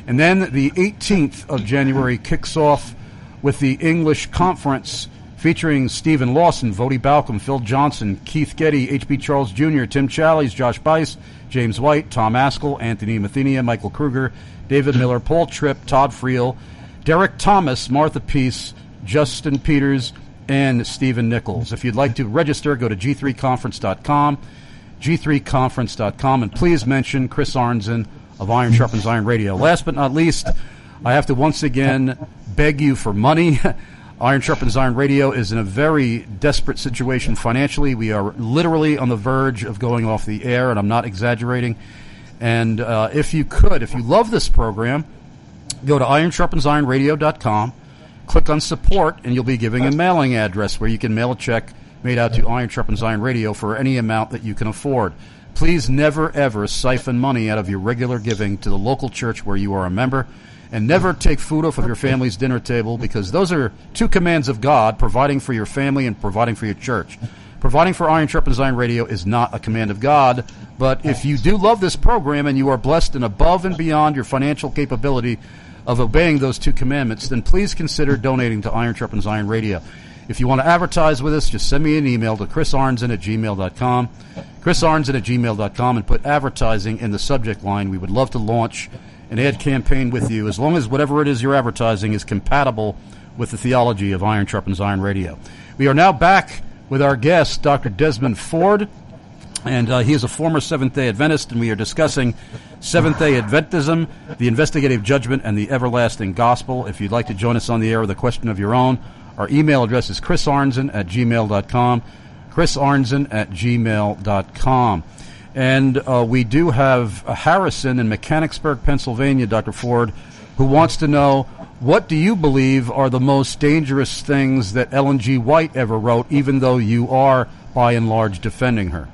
And then the eighteenth of January kicks off with the English Conference featuring Stephen Lawson, Vody Balcom, Phil Johnson, Keith Getty, H B. Charles Junior, Tim Challies, Josh Bice, James White, Tom Askell, Anthony Mathenia, Michael Kruger, David Miller, Paul Tripp, Todd Friel, Derek Thomas, Martha Peace, Justin Peters, and Stephen Nichols. If you'd like to register, go to G three conference dot com, G three conference dot com, and please mention Chris Arnzen of Iron Sharpens Iron Radio. Last but not least, I have to once again beg you for money. Iron Sharpens Iron Radio is in a very desperate situation financially. We are literally on the verge of going off the air, and I'm not exaggerating. And uh, if you could, if you love this program, go to iron sharpens iron radio dot com, click on support, and you'll be giving a mailing address where you can mail a check made out to Iron Sharpens Iron Radio for any amount that you can afford. Please never, ever siphon money out of your regular giving to the local church where you are a member. And never take food off of your family's dinner table, because those are two commands of God, providing for your family and providing for your church. Providing for Iron Sharpens Iron Radio is not a command of God, but if you do love this program and you are blessed and above and beyond your financial capability of obeying those two commandments, then please consider donating to Iron Sharpens Iron Radio. If you want to advertise with us, just send me an email to chris arnzen at gmail dot com, chris arnzen at gmail dot com, and put advertising in the subject line. We would love to launch an ad campaign with you, as long as whatever it is you're advertising is compatible with the theology of Iron Sharpens Iron Radio. We are now back with our guest, Doctor Desmond Ford, and uh, he is a former Seventh-day Adventist, and we are discussing Seventh-day Adventism, the investigative judgment, and the everlasting gospel. If you'd like to join us on the air with a question of your own, our email address is chris arnzen at gmail dot com, chris arnzen at gmail dot com. And uh, we do have Harrison in Mechanicsburg, Pennsylvania, Doctor Ford, who wants to know, what do you believe are the most dangerous things that Ellen G. White ever wrote, even though you are, by and large, defending her?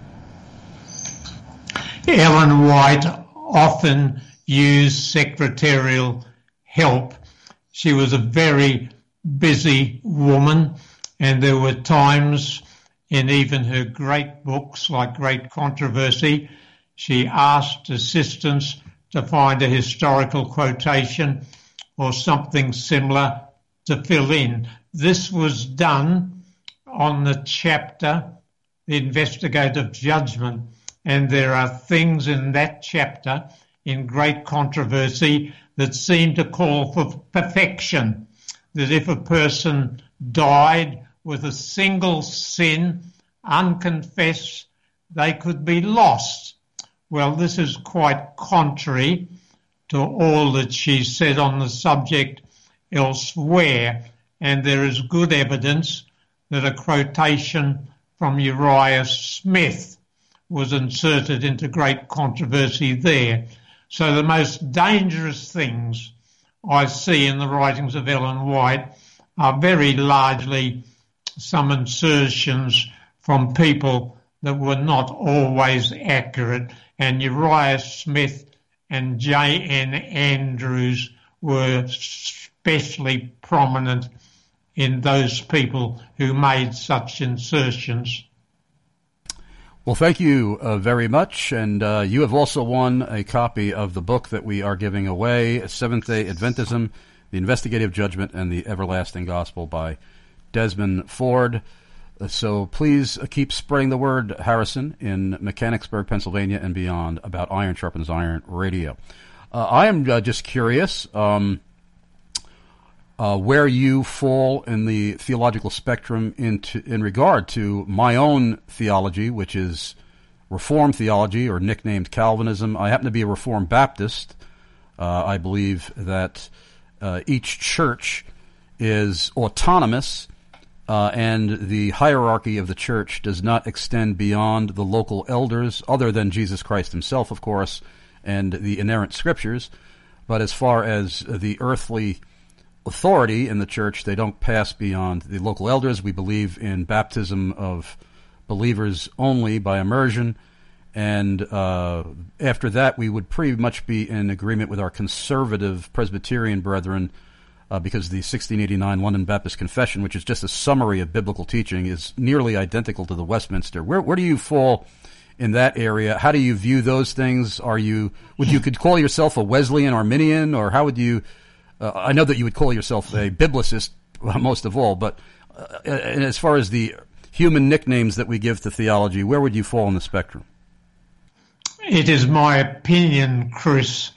Ellen White often used secretarial help. She was a very busy woman, and there were times in even her great books, like Great Controversy, she asked assistants to find a historical quotation or something similar to fill in. This was done on the chapter, The Investigative Judgment, and there are things in that chapter, in Great Controversy, that seem to call for perfection, that if a person died with a single sin, unconfessed, they could be lost. Well, this is quite contrary to all that she said on the subject elsewhere, and there is good evidence that a quotation from Uriah Smith was inserted into Great Controversy there. So the most dangerous things I see in the writings of Ellen White are very largely some insertions from people that were not always accurate, and Uriah Smith and J N Andrews were especially prominent in those people who made such insertions. Well, thank you uh, very much, and uh, you have also won a copy of the book that we are giving away, Seventh-day Adventism, The Investigative Judgment, and the Everlasting Gospel by Desmond Ford. Uh, so please uh, keep spreading the word, Harrison, in Mechanicsburg, Pennsylvania, and beyond about Iron Sharpens Iron Radio. Uh, I am uh, just curious um, uh, where you fall in the theological spectrum into, in regard to my own theology, which is Reformed theology, or nicknamed Calvinism. I happen to be a Reformed Baptist. Uh, I believe that uh, each church is autonomous, uh, and the hierarchy of the church does not extend beyond the local elders, other than Jesus Christ himself, of course, and the inerrant scriptures. But as far as the earthly authority in the church, they don't pass beyond the local elders. We believe in baptism of believers only by immersion, and uh, after that we would pretty much be in agreement with our conservative Presbyterian brethren, uh, because the sixteen eighty-nine London Baptist Confession, which is just a summary of biblical teaching, is nearly identical to the Westminster. Where, where do you fall in that area. How do you view those things? Are you, would you could call yourself a Wesleyan Arminian, or how would you, uh, I know that you would call yourself a biblicist most of all, but uh, and as far as the human nicknames that we give to theology, where would you fall on the spectrum? It is my opinion, Chris,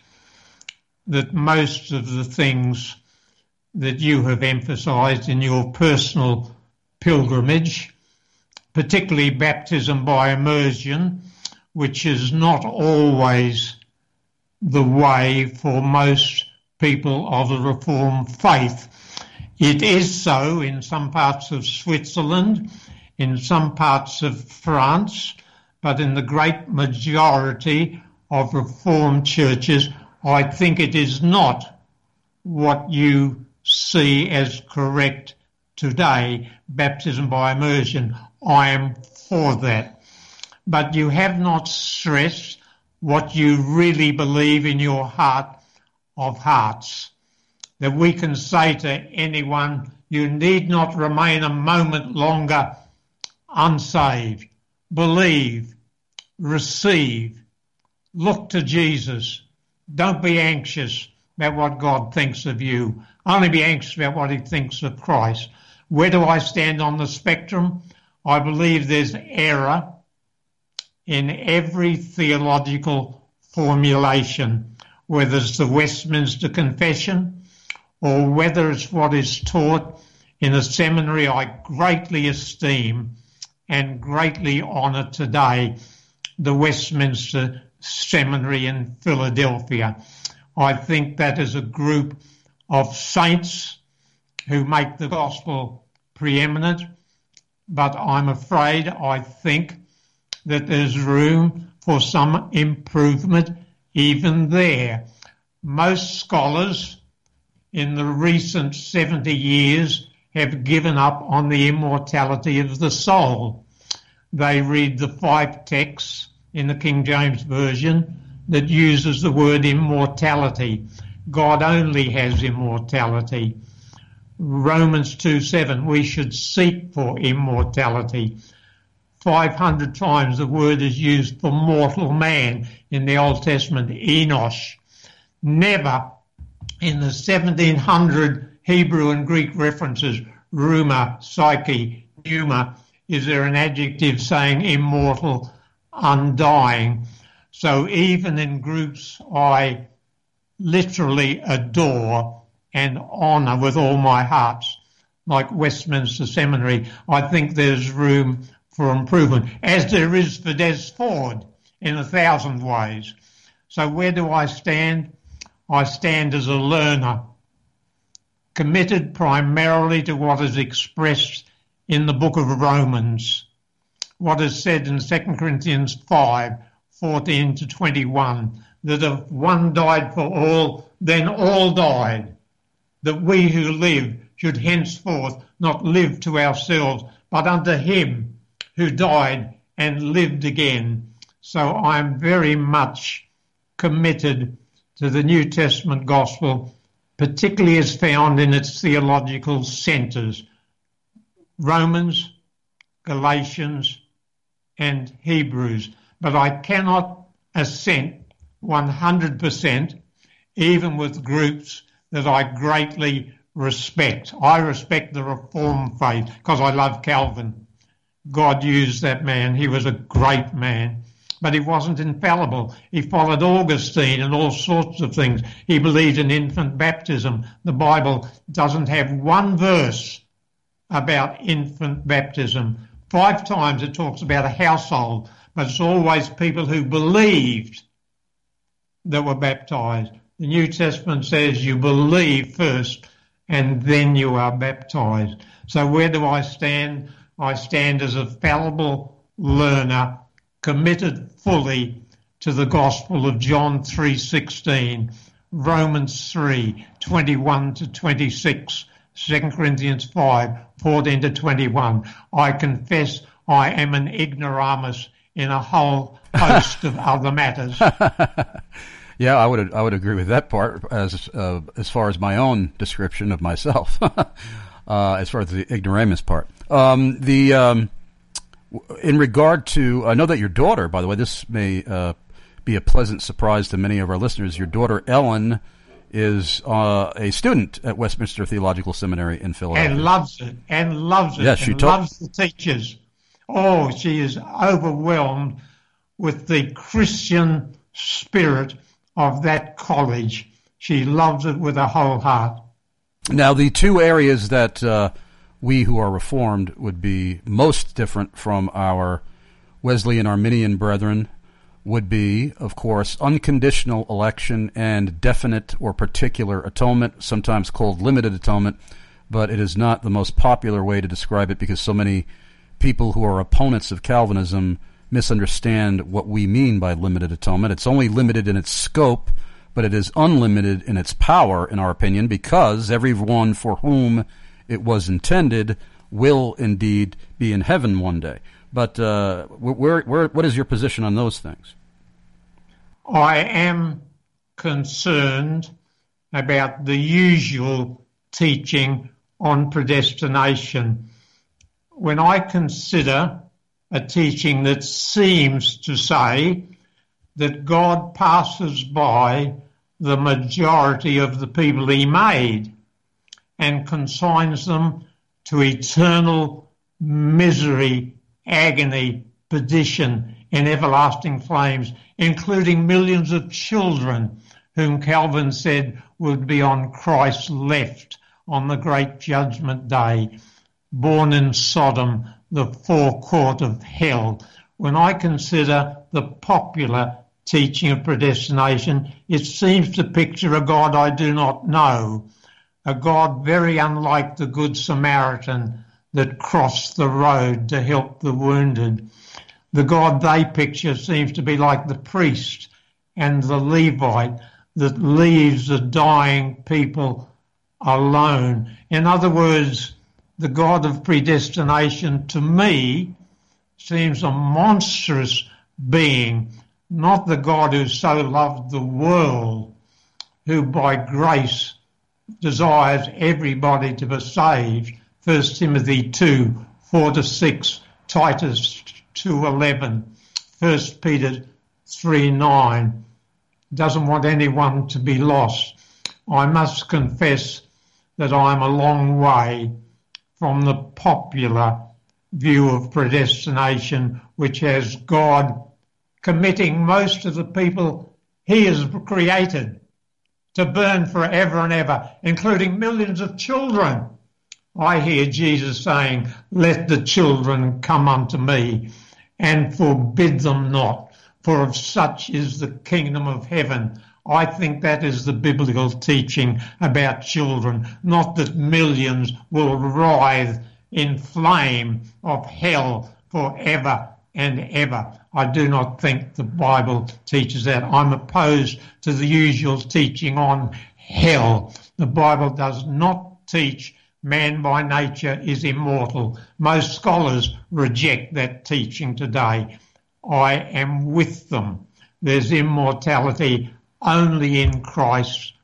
that most of the things that you have emphasized in your personal pilgrimage, particularly baptism by immersion, which is not always the way for most people of the Reformed faith. It is so in some parts of Switzerland, in some parts of France, but in the great majority of Reformed churches, I think it is not what you see as correct today, baptism by immersion. I am for that. But you have not stressed what you really believe in your heart of hearts, that we can say to anyone, you need not remain a moment longer unsaved. Believe, receive, look to Jesus. Don't be anxious about what God thinks of you. Only be anxious about what he thinks of Christ. Where do I stand on the spectrum? I believe there's error in every theological formulation, whether it's the Westminster Confession or whether it's what is taught in a seminary I greatly esteem and greatly honour today, the Westminster Seminary in Philadelphia. I think that is a group of saints who make the gospel preeminent, but I'm afraid I think that there's room for some improvement even there. Most scholars in the recent seventy years have given up on the immortality of the soul. They read the five texts in the King James Version that uses the word immortality. God only has immortality. Romans two seven, we should seek for immortality. five hundred times the word is used for mortal man in the Old Testament, Enosh. Never in the seventeen hundred Hebrew and Greek references, Ruma, Psyche, Pneuma, is there an adjective saying immortal, undying. So even in groups I literally adore and honour with all my heart, like Westminster Seminary, I think there's room for improvement, as there is for Des Ford in a thousand ways. So where do I stand? I stand as a learner, committed primarily to what is expressed in the book of Romans, what is said in Second Corinthians five, fourteen to twenty-one, that if one died for all, then all died, that we who live should henceforth not live to ourselves, but unto him who died and lived again. So I am very much committed to the New Testament gospel, particularly as found in its theological centres, Romans, Galatians, and Hebrews. But I cannot assent one hundred percent, even with groups that I greatly respect. I respect the Reformed faith because I love Calvin. God used that man. He was a great man. But he wasn't infallible. He followed Augustine and all sorts of things. He believed in infant baptism. The Bible doesn't have one verse about infant baptism. Five times it talks about a household, but it's always people who believed that were baptized. The New Testament says you believe first and then you are baptized. So where do I stand? I stand as a fallible learner, committed fully to the gospel of John three sixteen, Romans three twenty-one to twenty-six, Second Corinthians five fourteen to twenty-one. I confess I am an ignoramus in a whole host of other matters. Yeah, I would I would agree with that part as uh, as far as my own description of myself. uh, as far as the ignoramus part, um, the um, In regard to, I know that your daughter, by the way, this may uh, be a pleasant surprise to many of our listeners. Your daughter, Ellen, is uh, a student at Westminster Theological Seminary in Philadelphia. And loves it, and loves it, yes, she and told- loves the teachers. Oh, she is overwhelmed with the Christian spirit of that college. She loves it with her whole heart. Now, the two areas that uh, we who are Reformed would be most different from our Wesleyan Arminian brethren would be, of course, unconditional election and definite or particular atonement, sometimes called limited atonement, but it is not the most popular way to describe it because so many people who are opponents of Calvinism misunderstand what we mean by limited atonement. It's only limited in its scope, but it is unlimited in its power, in our opinion, because everyone for whom it was intended will indeed be in heaven one day. But uh, where, where, what is your position on those things? I am concerned about the usual teaching on predestination. When I consider a teaching that seems to say that God passes by the majority of the people he made and consigns them to eternal misery, agony, perdition, and everlasting flames, including millions of children whom Calvin said would be on Christ's left on the great judgment day, born in Sodom, the forecourt of hell. When I consider the popular teaching of predestination, it seems to picture a God I do not know, a God very unlike the Good Samaritan that crossed the road to help the wounded. The God they picture seems to be like the priest and the Levite that leaves the dying people alone. In other words, the God of predestination to me seems a monstrous being, not the God who so loved the world, who by grace desires everybody to be saved. First Timothy two, four to six, Titus two, eleven, First Peter three, nine. Doesn't want anyone to be lost. I must confess that I'm a long way from the popular view of predestination, which has God committing most of the people he has created to burn forever and ever, including millions of children. I hear Jesus saying, "Let the children come unto me, and forbid them not, for of such is the kingdom of heaven." I think that is the biblical teaching about children, not that millions will writhe in flame of hell forever and ever. I do not think the Bible teaches that. I'm opposed to the usual teaching on hell. The Bible does not teach man by nature is immortal. Most scholars reject that teaching today. I am with them. There's immortality only in Christ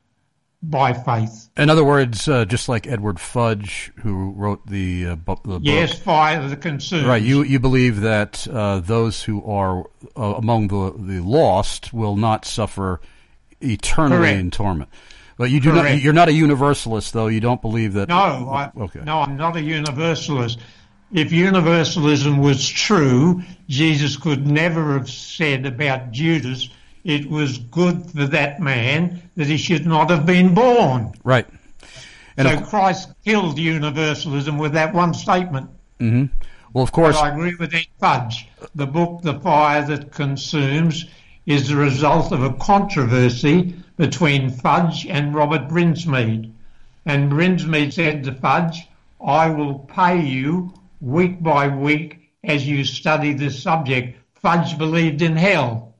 by faith. In other words, uh, just like Edward Fudge, who wrote the, uh, bu- the book. Yes, Fire the Consumed. Right, you you believe that uh, those who are uh, among the, the lost will not suffer eternally Correct. in torment. But you do Correct. not. You're not a universalist, though. You don't believe that. No, I, okay. no, I'm not a universalist. If universalism was true, Jesus could never have said about Judas, it was good for that man that he should not have been born. Right. And so of, Christ killed universalism with that one statement. Mm-hmm. Well, of course. But I agree with Ed Fudge. The book, The Fire That Consumes, is the result of a controversy between Fudge and Robert Brinsmead. And Brinsmead said to Fudge, "I will pay you week by week as you study this subject." Fudge believed in hell,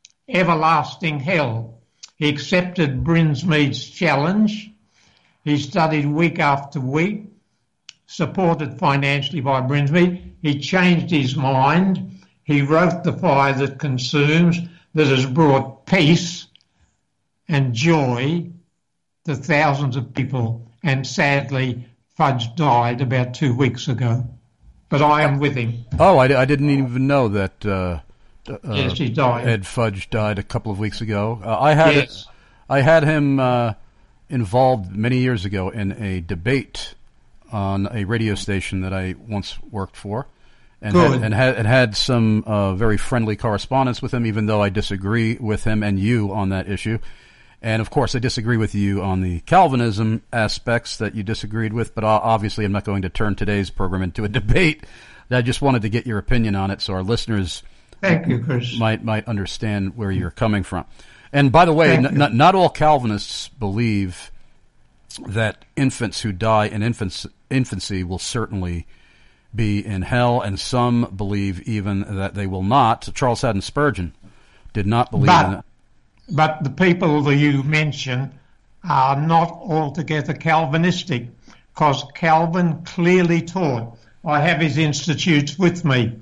everlasting hell. He accepted Brinsmead's challenge. He studied week after week, supported financially by Brinsmead. He changed his mind. He wrote The Fire That Consumes, that has brought peace and joy to thousands of people. And sadly, Fudge died about two weeks ago. but I am with him. Oh, I, I didn't even know that uh, uh, yes, he died. Ed Fudge died a couple of weeks ago. Uh, I had yes. I had him uh, involved many years ago in a debate on a radio station that I once worked for, and Good. had, and had and had some uh, very friendly correspondence with him, even though I disagree with him and you on that issue. And of course, I disagree with you on the Calvinism aspects that you disagreed with, but obviously I'm not going to turn today's program into a debate. I just wanted to get your opinion on it so our listeners Thank you, Chris. might might understand where you're coming from. And by the way, n- not, not all Calvinists believe that infants who die in infancy, infancy will certainly be in hell, and some believe even that they will not. Charles Haddon Spurgeon did not believe but, in that. But the people that you mention are not altogether Calvinistic, because Calvin clearly taught, I have his institutes with me,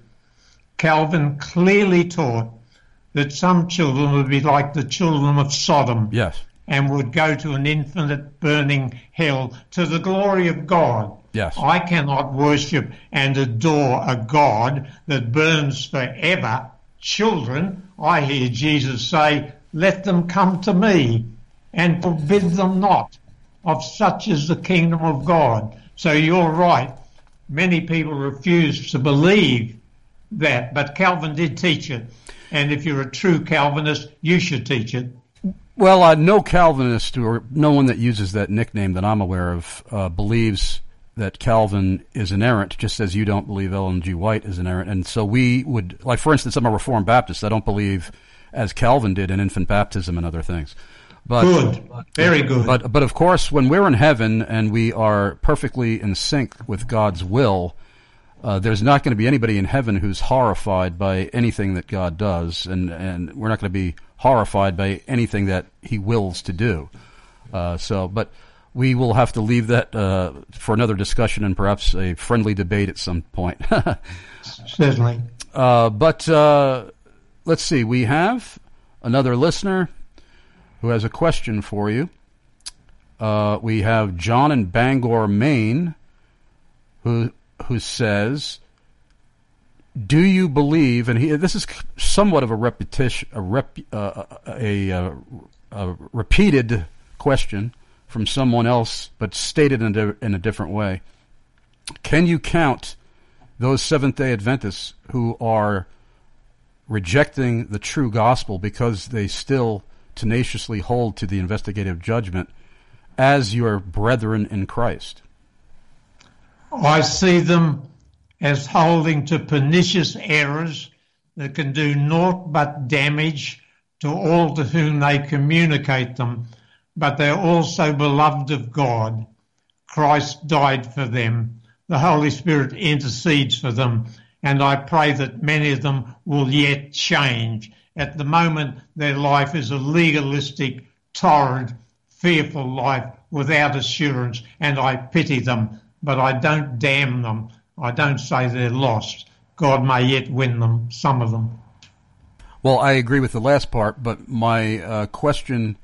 Calvin clearly taught that some children would be like the children of Sodom. Yes. And would go to an infinite burning hell to the glory of God. Yes. I cannot worship and adore a God that burns forever. Children, I hear Jesus say, let them come to me and forbid them not. Of such is the kingdom of God. So you're right. Many people refuse to believe that, but Calvin did teach it. And if you're a true Calvinist, you should teach it. Well, uh, no Calvinist or no one that uses that nickname that I'm aware of uh, believes that Calvin is inerrant, just as you don't believe Ellen G. White is inerrant. And so we would, like, for instance, I'm a Reformed Baptist. I don't believe, as Calvin did, in infant baptism and other things. But, good. Very good. But, but of course, when we're in heaven and we are perfectly in sync with God's will, uh, there's not going to be anybody in heaven who's horrified by anything that God does, and, and we're not going to be horrified by anything that he wills to do. Uh, so, but we will have to leave that uh, for another discussion and perhaps a friendly debate at some point. Certainly. Uh, but uh, let's see. We have another listener who has a question for you. Uh, we have John in Bangor, Maine, who who says, "Do you believe?" And he, this is somewhat of a repetition, a rep, uh, a, a, a repeated question from someone else, but stated in a, in a different way. Can you count those Seventh-day Adventists who are rejecting the true gospel because they still tenaciously hold to the investigative judgment as your brethren in Christ? I see them as holding to pernicious errors that can do naught but damage to all to whom they communicate them, but they're also beloved of God. Christ died for them. The Holy Spirit intercedes for them, and I pray that many of them will yet change. At the moment, their life is a legalistic, torrid, fearful life without assurance, and I pity them, but I don't damn them. I don't say they're lost. God may yet win them, some of them. Well, I agree with the last part, but my uh, question,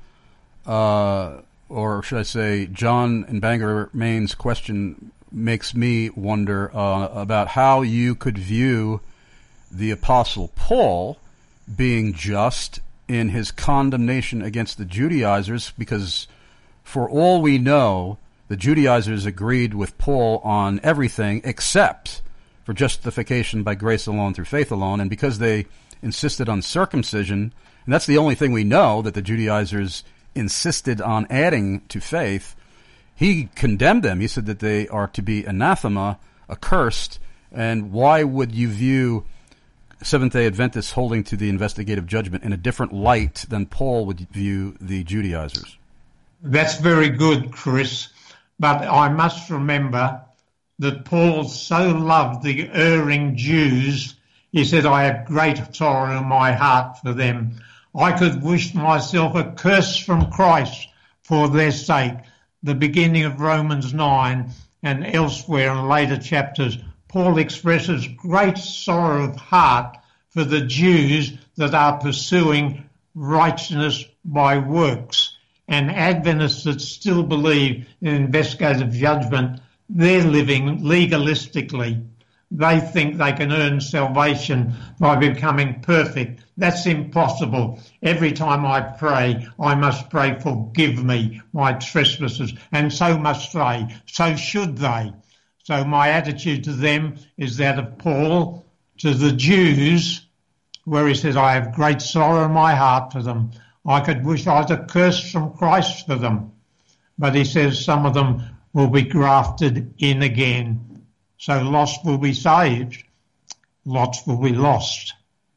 uh, or should I say John in Bangor, Maine's question, makes me wonder uh, about how you could view the Apostle Paul being just in his condemnation against the Judaizers, because for all we know, the Judaizers agreed with Paul on everything except for justification by grace alone through faith alone, and because they insisted on circumcision, and that's the only thing we know that the Judaizers insisted on adding to faith, he condemned them. He said that they are to be anathema, accursed, and why would you view Seventh-day Adventists holding to the investigative judgment in a different light than Paul would view the Judaizers? That's very good, Chris, but I must remember that Paul so loved the erring Jews, he said, I have great sorrow in my heart for them. I could wish myself a curse from Christ for their sake. The beginning of Romans nine and elsewhere in later chapters, Paul expresses great sorrow of heart for the Jews that are pursuing righteousness by works. And Adventists that still believe in investigative judgment, they're living legalistically. They think they can earn salvation by becoming perfect. That's impossible. Every time I pray, I must pray, forgive me my trespasses, and so must they. So should they. So my attitude to them is that of Paul to the Jews, where he says, I have great sorrow in my heart for them. I could wish I was accursed from Christ for them. But he says some of them will be grafted in again. So lost will be saved, lots will be lost.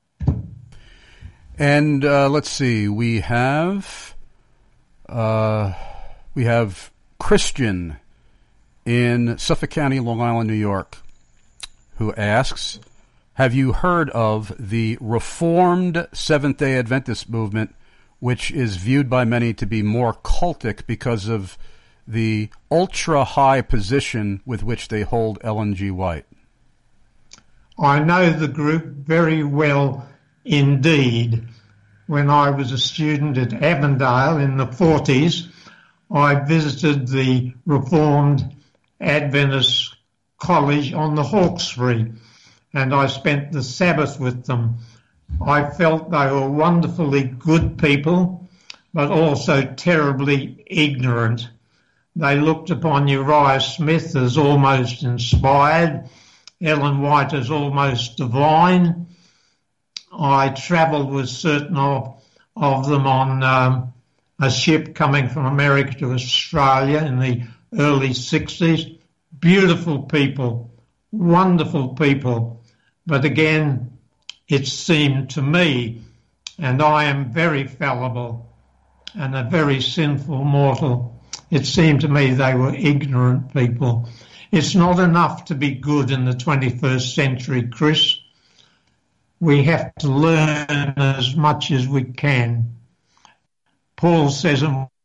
And uh, let's see, we have uh, we have Christian in Suffolk County, Long Island, New York, who asks, have you heard of the Reformed Seventh-day Adventist movement, which is viewed by many to be more cultic because of the ultra-high position with which they hold Ellen G. White? I know the group very well indeed. When I was a student at Avondale in the forties, I visited the Reformed Adventist College on the Hawkesbury, and I spent the Sabbath with them. I felt they were wonderfully good people, but also terribly ignorant. They looked upon Uriah Smith as almost inspired, Ellen White as almost divine. I travelled with certain of, of them on um, a ship coming from America to Australia in the early sixties. Beautiful people, wonderful people. But again, it seemed to me, and I am very fallible and a very sinful mortal, it seemed to me they were ignorant people. It's not enough to be good in the twenty-first century, Chris. We have to learn as much as we can. Paul says,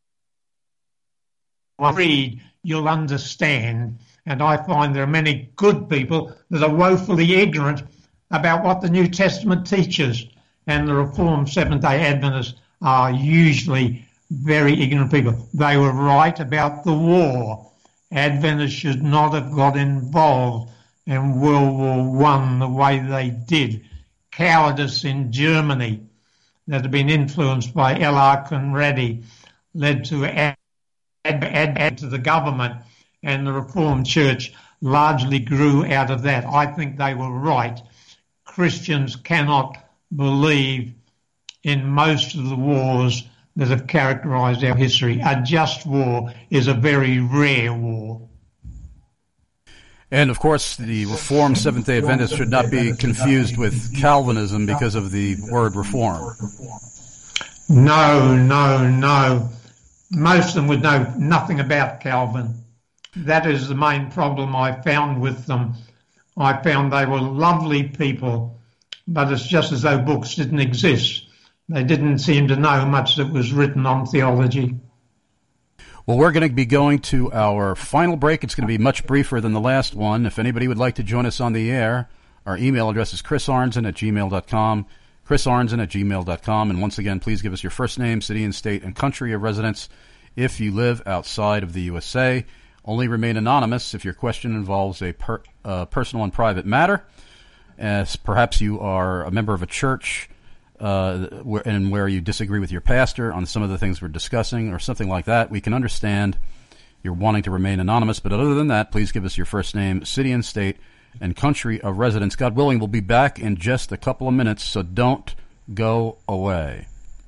read, you'll understand. And I find there are many good people that are woefully ignorant about what the New Testament teaches. And the Reformed Seventh-day Adventists are usually very ignorant people. They were right about the war. Adventists should not have got involved in World War One the way they did. Cowardice in Germany that had been influenced by L R Conradi led to ad, ad, ad, ad to the government, and the Reformed Church largely grew out of that. I think they were right. Christians cannot believe in most of the wars that have characterized our history. A just war is a very rare war. And, of course, the Reformed Seventh-day Adventists should not be confused with Calvinism because of the word reform. No, no, no. Most of them would know nothing about Calvin. That is the main problem I found with them. I found they were lovely people, but it's just as though books didn't exist. They didn't seem to know much that was written on theology. Well, we're going to be going to our final break. It's going to be much briefer than the last one. If anybody would like to join us on the air, our email address is chris arnzen at gmail dot com, chris arnzen at gmail dot com. And once again, please give us your first name, city and state, and country of residence if you live outside of the U S A. Only remain anonymous if your question involves a per, uh, personal and private matter, as perhaps you are a member of a church Uh, where, and where you disagree with your pastor on some of the things we're discussing or something like that. We can understand you're wanting to remain anonymous, but other than that, please give us your first name, city and state, and country of residence. God willing, we'll be back in just a couple of minutes, so don't go away.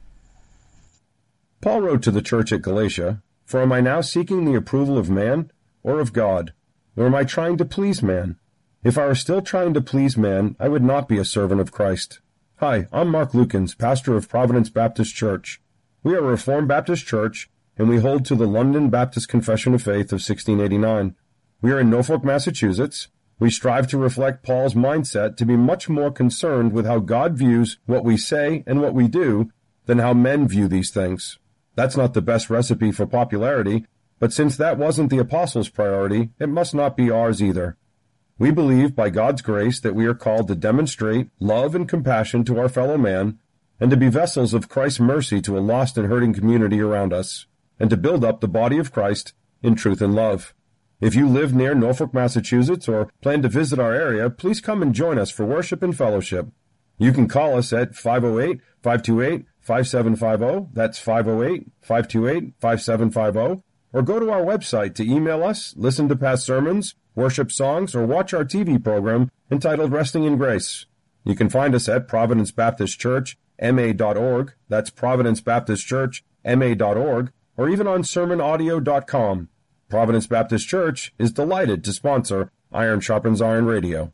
Paul wrote to the church at Galatia, "For am I now seeking the approval of man or of God? Or am I trying to please man? If I were still trying to please man, I would not be a servant of Christ." Hi, I'm Mark Lukens, pastor of Providence Baptist Church. We are a Reformed Baptist church, and we hold to the London Baptist Confession of Faith of sixteen eighty-nine. We are in Norfolk, Massachusetts. We strive to reflect Paul's mindset to be much more concerned with how God views what we say and what we do than how men view these things. That's not the best recipe for popularity, but since that wasn't the apostles' priority, it must not be ours either. We believe, by God's grace, that we are called to demonstrate love and compassion to our fellow man, and to be vessels of Christ's mercy to a lost and hurting community around us, and to build up the body of Christ in truth and love. If you live near Norfolk, Massachusetts, or plan to visit our area, please come and join us for worship and fellowship. You can call us at five oh eight, five two eight, five seven five zero, that's five oh eight, five two eight, five seven five zero, or go to our website to email us, listen to past sermons, worship songs, or watch our T V program entitled Resting in Grace. You can find us at Providence Baptist Church, M A dot org, that's Providence Baptist Church, M A dot org, or even on sermon audio dot com. Providence Baptist Church is delighted to sponsor Iron Sharpens Iron Radio.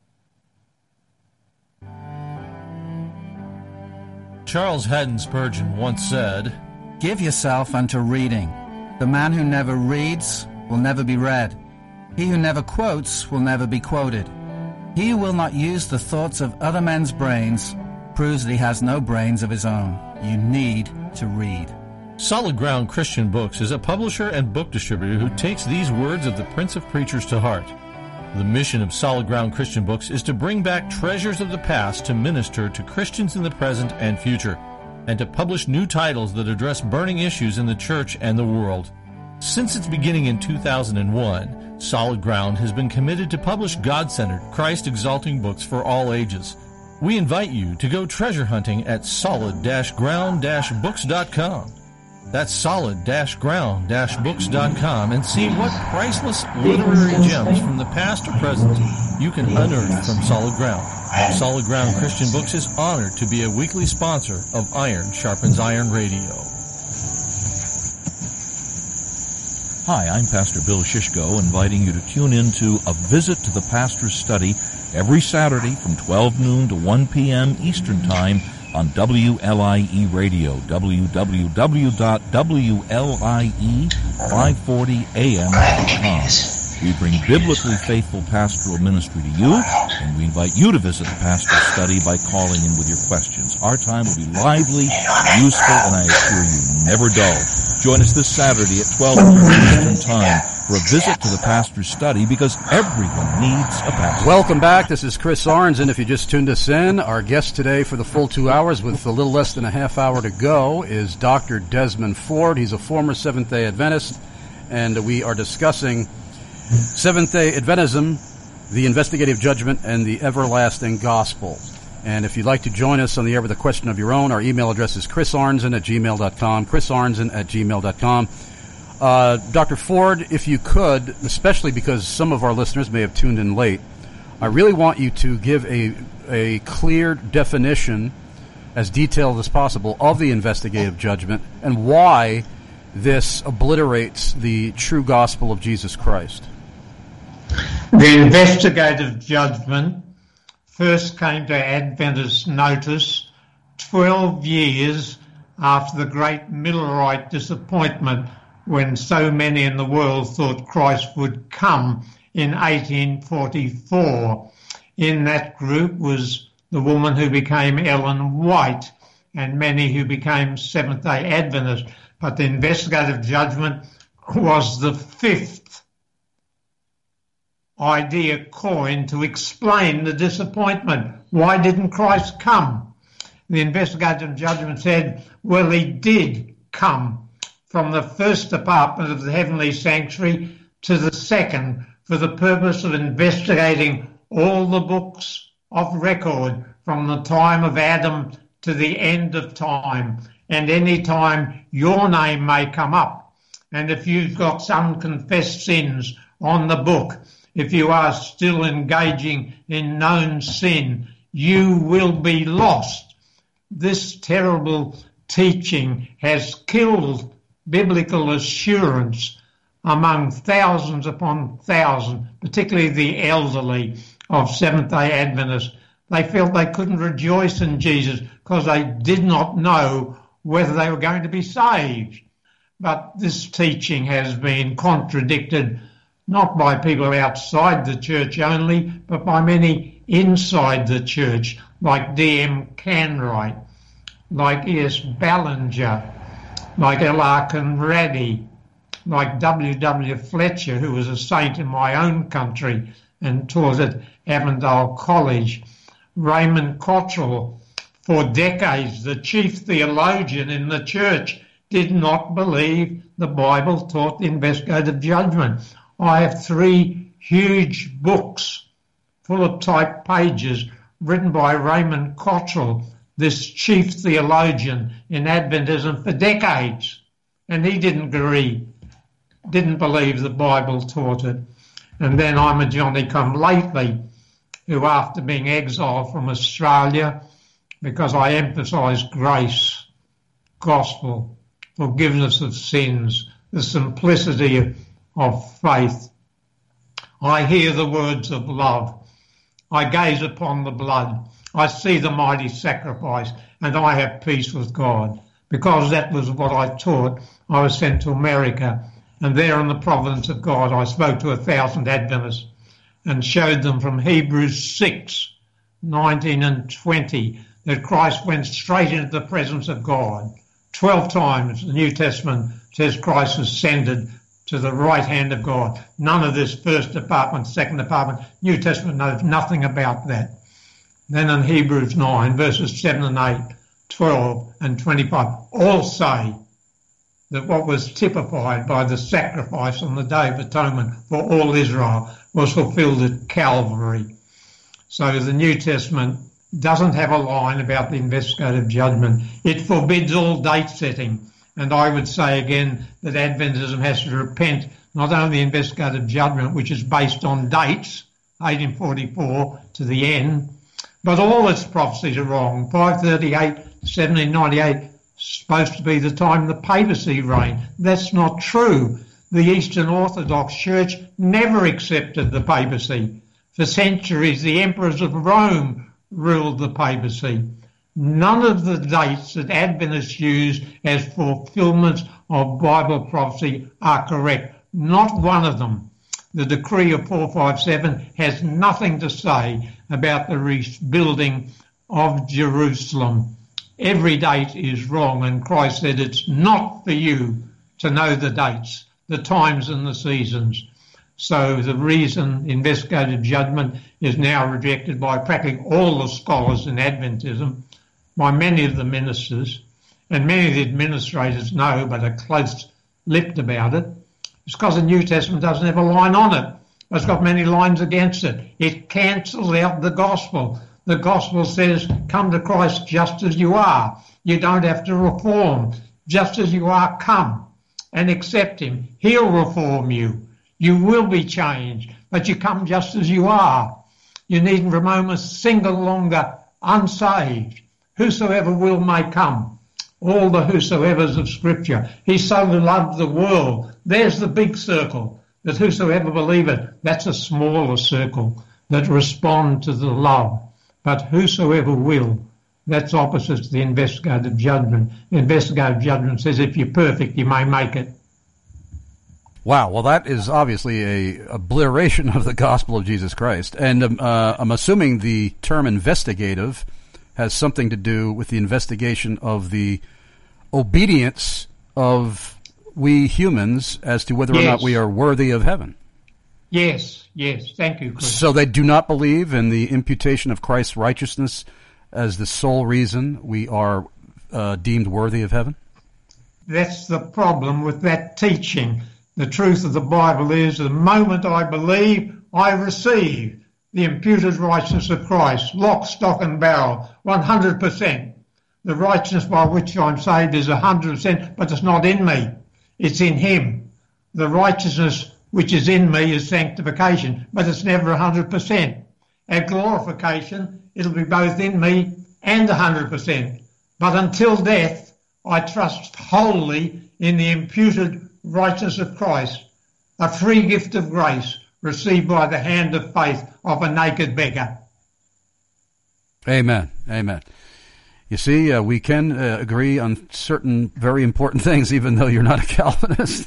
Charles Haddon Spurgeon once said, "Give yourself unto reading. The man who never reads will never be read. He who never quotes will never be quoted. He who will not use the thoughts of other men's brains proves that he has no brains of his own. You need to read." Solid Ground Christian Books is a publisher and book distributor who takes these words of the Prince of Preachers to heart. The mission of Solid Ground Christian Books is to bring back treasures of the past to minister to Christians in the present and future, and to publish new titles that address burning issues in the church and the world. Since its beginning in two thousand one, Solid Ground has been committed to publish God-centered, Christ-exalting books for all ages. We invite you to go treasure hunting at solid ground books dot com. That's solid ground books dot com, and see what priceless literary gems from the past or present you can unearth from Solid Ground. Solid Ground Christian Books is honored to be a weekly sponsor of Iron Sharpens Iron Radio. Hi, I'm Pastor Bill Shishko, inviting you to tune in to A Visit to the Pastor's Study every Saturday from twelve noon to one p.m. Eastern Time on W L I E Radio, w w w dot w l i e five forty a m dot com. We bring biblically faithful pastoral ministry to you, and we invite you to visit the Pastor's Study by calling in with your questions. Our time will be lively, useful, and I assure you, never dull. Join us this Saturday at twelve noon Eastern Time for a visit to the Pastor's Study, because everyone needs a pastor. Welcome back. This is Chris Arnzen. If you just tuned us in, our guest today for the full two hours with a little less than a half hour to go is Doctor Desmond Ford. He's a former Seventh-day Adventist, and we are discussing Seventh-day Adventism, the investigative judgment, and the everlasting gospel. And if you'd like to join us on the air with a question of your own, our email address is chrisarnzen at gmail dot com, chrisarnzen at gmail dot com. Uh, Doctor Ford, if you could, especially because some of our listeners may have tuned in late, I really want you to give a a clear definition, as detailed as possible, of the investigative judgment and why this obliterates the true gospel of Jesus Christ. The investigative judgment first came to Adventist notice twelve years after the great Millerite disappointment, when so many in the world thought Christ would come in eighteen forty-four. In that group was the woman who became Ellen White and many who became Seventh-day Adventists. But the investigative judgment was the fifth idea coined to explain the disappointment. Why didn't Christ come? The investigative judgment said, well, he did come from the first apartment of the heavenly sanctuary to the second, for the purpose of investigating all the books of record from the time of Adam to the end of time. And any time your name may come up. And if you've got some confessed sins on the book, if you are still engaging in known sin, you will be lost. This terrible teaching has killed biblical assurance among thousands upon thousands, particularly the elderly of Seventh-day Adventists. They felt they couldn't rejoice in Jesus because they did not know whether they were going to be saved. But this teaching has been contradicted not by people outside the church only, but by many inside the church, like D M Canright, like E S Ballinger, like L R Conradi, like W W Fletcher, who was a saint in my own country and taught at Avondale College, Raymond Cottrell, for decades the chief theologian in the church, did not believe the Bible taught the investigative judgment. I have three huge books full of typed pages written by Raymond Cottrell, this chief theologian in Adventism for decades. And he didn't agree, didn't believe the Bible taught it. And then I'm a Johnny-come-lately who, after being exiled from Australia, because I emphasise grace, gospel, forgiveness of sins, the simplicity of, of faith, I hear the words of love. I gaze upon the blood. I see the mighty sacrifice, and I have peace with God. Because that was what I taught, I was sent to America, and there in the providence of God I spoke to a thousand Adventists and showed them from Hebrews six, nineteen and twenty, that Christ went straight into the presence of God. Twelve times the New Testament says Christ ascended to the right hand of God. None of this first department, second department. New Testament knows nothing about that. Then in Hebrews nine, verses seven and eight, twelve and twenty-five, all say that what was typified by the sacrifice on the Day of Atonement for all Israel was fulfilled at Calvary. So the New Testament doesn't have a line about the investigative judgment. It forbids all date setting. And I would say again that Adventism has to repent not only the investigative judgment, which is based on dates, eighteen forty-four to the end, but all its prophecies are wrong. five thirty-eight, seventeen ninety-eight, supposed to be the time the papacy reigned. That's not true. The Eastern Orthodox Church never accepted the papacy. For centuries, the emperors of Rome ruled the papacy. None of the dates that Adventists use as fulfillments of Bible prophecy are correct. Not one of them. The decree of four fifty-seven has nothing to say about the rebuilding of Jerusalem. Every date is wrong, and Christ said it's not for you to know the dates, the times and the seasons. So the reason investigative judgment is now rejected by practically all the scholars in Adventism, by many of the ministers, and many of the administrators know but are close-lipped about it, it's because the New Testament doesn't have a line on it. It's got many lines against it. It cancels out the gospel. The gospel says, come to Christ just as you are. You don't have to reform. Just as you are, come and accept him. He'll reform you. You will be changed, but you come just as you are. You needn't remain a single longer unsaved. Whosoever will may come. All the whosoevers of Scripture. He so loved the world. There's the big circle, that whosoever believeth. That's a smaller circle that respond to the love. But whosoever will, that's opposite to the investigative judgment. The investigative judgment says if you're perfect, you may make it. Wow, well, that is obviously a obliteration of the gospel of Jesus Christ. And um, uh, I'm assuming the term investigative has something to do with the investigation of the obedience of we humans as to whether yes. or not we are worthy of heaven. Yes, yes, thank you, Chris. So they do not believe in the imputation of Christ's righteousness as the sole reason we are uh, deemed worthy of heaven? That's the problem with that teaching. The truth of the Bible is the moment I believe, I receive the imputed righteousness of Christ, lock, stock and barrel, one hundred percent. The righteousness by which I'm saved is one hundred percent, but it's not in me. It's in him. The righteousness which is in me is sanctification, but it's never one hundred percent. At glorification, it'll be both in me and one hundred percent. But until death, I trust wholly in the imputed righteousness of Christ, a free gift of grace received by the hand of faith of a naked beggar. Amen. Amen. You see, uh, we can uh, agree on certain very important things, even though you're not a Calvinist.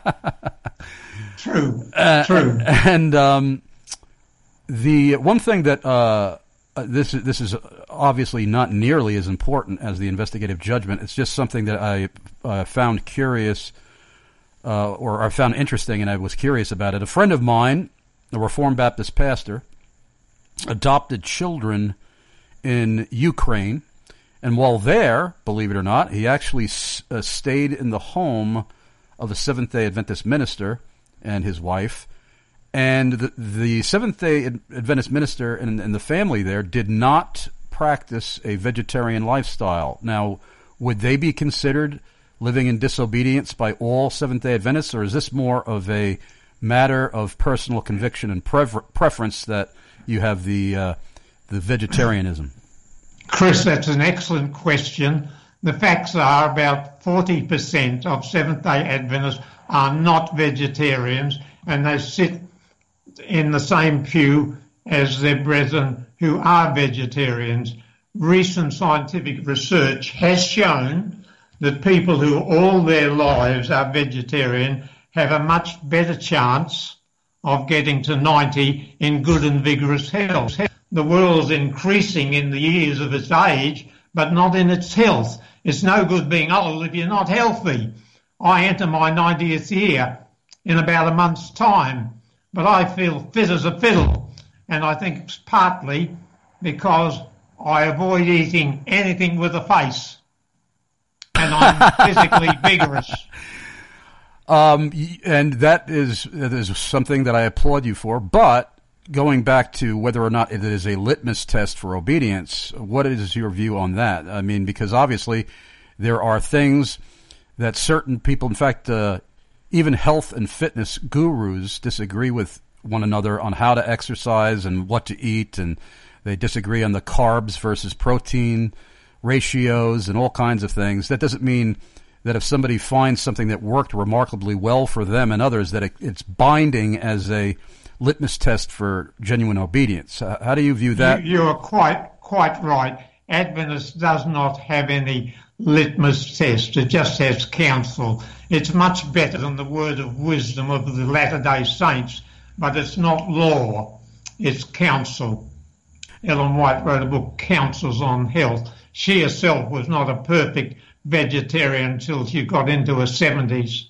True. Uh, True. And um, the one thing that uh, this this is obviously not nearly as important as the investigative judgment. It's just something that I uh, found curious, uh, or I found interesting, and I was curious about it. A friend of mine, a Reformed Baptist pastor, adopted children in Ukraine. And while there, believe it or not, he actually uh, stayed in the home of a Seventh-day Adventist minister and his wife And the, the Seventh-day Adventist minister and, and the family there did not practice a vegetarian lifestyle. Now, would they be considered living in disobedience by all Seventh-day Adventists, or is this more of a matter of personal conviction and prefer- preference that you have the uh, the vegetarianism? Chris, that's an excellent question. The facts are about forty percent of Seventh-day Adventists are not vegetarians, and they sit in the same pew as their brethren who are vegetarians. Recent scientific research has shown that people who all their lives are vegetarian have a much better chance of getting to ninety in good and vigorous health. The world's increasing in the years of its age, but not in its health. It's no good being old if you're not healthy. I enter my ninetieth year in about a month's time, but I feel fit as a fiddle, and I think it's partly because I avoid eating anything with a face, and I'm physically vigorous. Um, and that is, that is something that I applaud you for, but going back to whether or not it is a litmus test for obedience, what is your view on that? I mean, because obviously there are things that certain people, in fact, uh, even health and fitness gurus disagree with one another on how to exercise and what to eat, and they disagree on the carbs versus protein ratios and all kinds of things. That doesn't mean that if somebody finds something that worked remarkably well for them and others, that it, it's binding as a litmus test for genuine obedience. Uh, how do you view that? You, you are quite quite right. Adventist does not have any litmus test. It just has counsel. It's much better than the word of wisdom of the Latter-day Saints, but it's not law. It's counsel. Ellen White wrote a book, Counsels on Health. She herself was not a perfect vegetarian until she got into her seventies.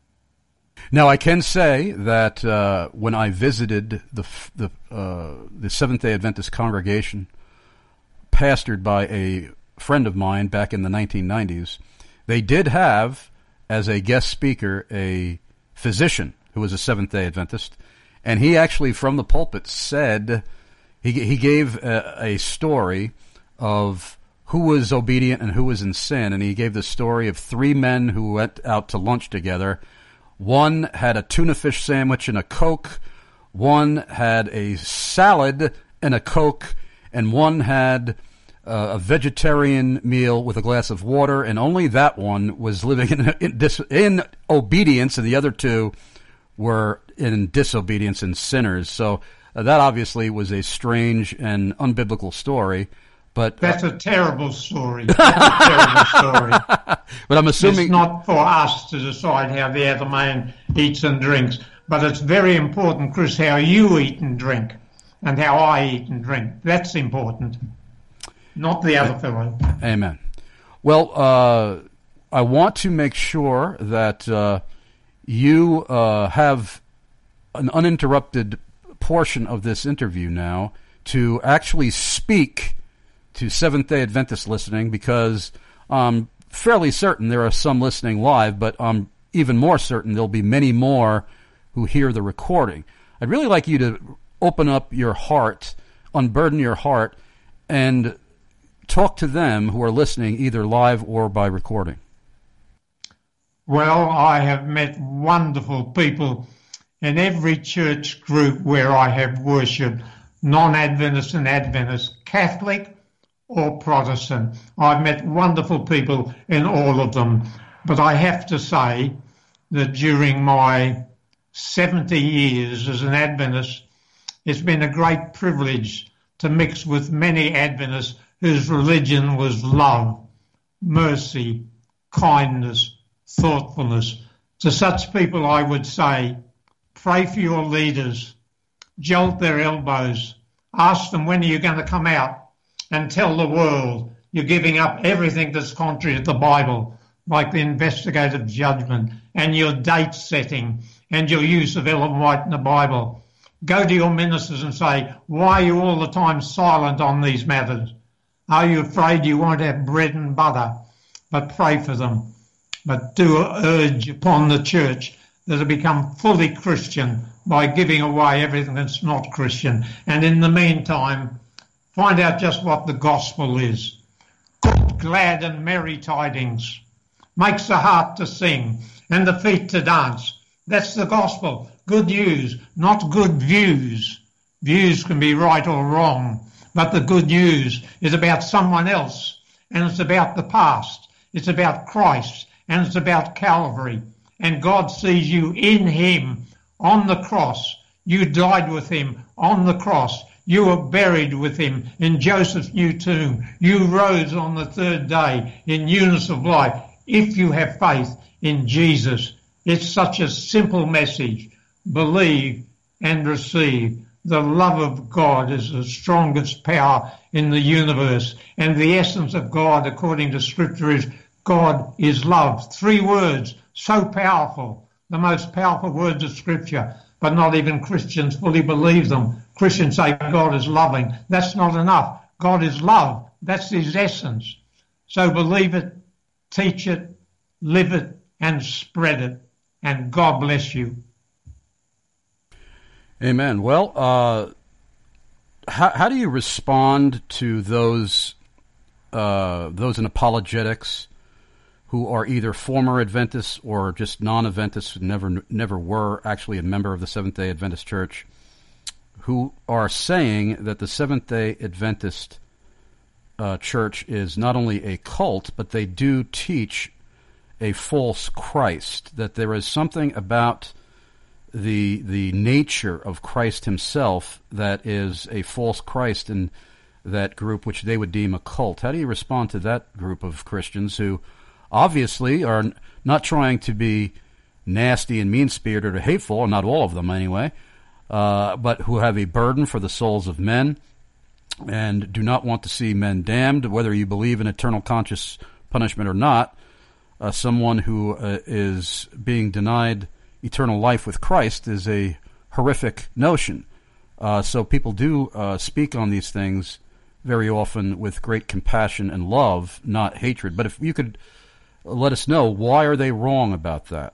Now, I can say that uh, when I visited the the, uh, the Seventh-day Adventist congregation, pastored by a friend of mine back in the nineteen nineties, they did have, as a guest speaker, a physician who was a Seventh-day Adventist, and he actually, from the pulpit, said, he, he gave a, a story of who was obedient and who was in sin, and he gave the story of three men who went out to lunch together. One had a tuna fish sandwich and a Coke, one had a salad and a Coke, and one had uh, a vegetarian meal with a glass of water, and only that one was living in, in, dis, in obedience, and the other two were in disobedience and sinners. So uh, that obviously was a strange and unbiblical story. But that's a terrible story. That's a terrible story. But I'm assuming it's not for us to decide how the other man eats and drinks. But it's very important, Chris, how you eat and drink, and how I eat and drink. That's important, not the other fellow. Amen. Well, uh, I want to make sure that uh, you uh, have an uninterrupted portion of this interview now to actually speak to Seventh-day Adventists listening, because I'm fairly certain there are some listening live, but I'm even more certain there'll be many more who hear the recording. I'd really like you to open up your heart, unburden your heart, and talk to them who are listening either live or by recording. Well, I have met wonderful people in every church group where I have worshipped, non-Adventist and Adventist, Catholic or Protestant. I've met wonderful people in all of them. But I have to say that during my seventy years as an Adventist, it's been a great privilege to mix with many Adventists whose religion was love, mercy, kindness, thoughtfulness. To such people I would say, pray for your leaders, jolt their elbows, ask them when are you going to come out, and tell the world you're giving up everything that's contrary to the Bible, like the investigative judgment and your date setting and your use of Ellen White in the Bible. Go to your ministers and say, why are you all the time silent on these matters? Are you afraid you won't have bread and butter? But pray for them. But do urge upon the church that have become fully Christian by giving away everything that's not Christian. And in the meantime, find out just what the gospel is. Good, glad and merry tidings. Makes the heart to sing and the feet to dance. That's the gospel. Good news, not good views. Views can be right or wrong, but the good news is about someone else, and it's about the past. It's about Christ, and it's about Calvary. And God sees you in him on the cross. You died with him on the cross. You were buried with him in Joseph's new tomb. You rose on the third day in newness of life. If you have faith in Jesus, it's such a simple message. Believe and receive. The love of God is the strongest power in the universe. And the essence of God, according to Scripture, is God is love. Three words, so powerful, the most powerful words of Scripture, but not even Christians fully believe them. Christians say God is loving. That's not enough. God is love. That's his essence. So believe it, teach it, live it, and spread it. And God bless you. Amen. Well, uh, how, how do you respond to those uh, those in apologetics who are either former Adventists or just non-Adventists who never never were actually a member of the Seventh-day Adventist Church, who are saying that the Seventh-day Adventist uh, Church is not only a cult, but they do teach a false Christ, that there is something about the the nature of Christ himself that is a false Christ in that group, which they would deem a cult. How do you respond to that group of Christians who obviously are not trying to be nasty and mean-spirited or hateful, or not all of them anyway, uh, but who have a burden for the souls of men and do not want to see men damned, whether you believe in eternal conscious punishment or not? Uh, someone who uh, is being denied eternal life with Christ is a horrific notion. Uh, so people do uh, speak on these things very often with great compassion and love, not hatred. But if you could let us know, why are they wrong about that?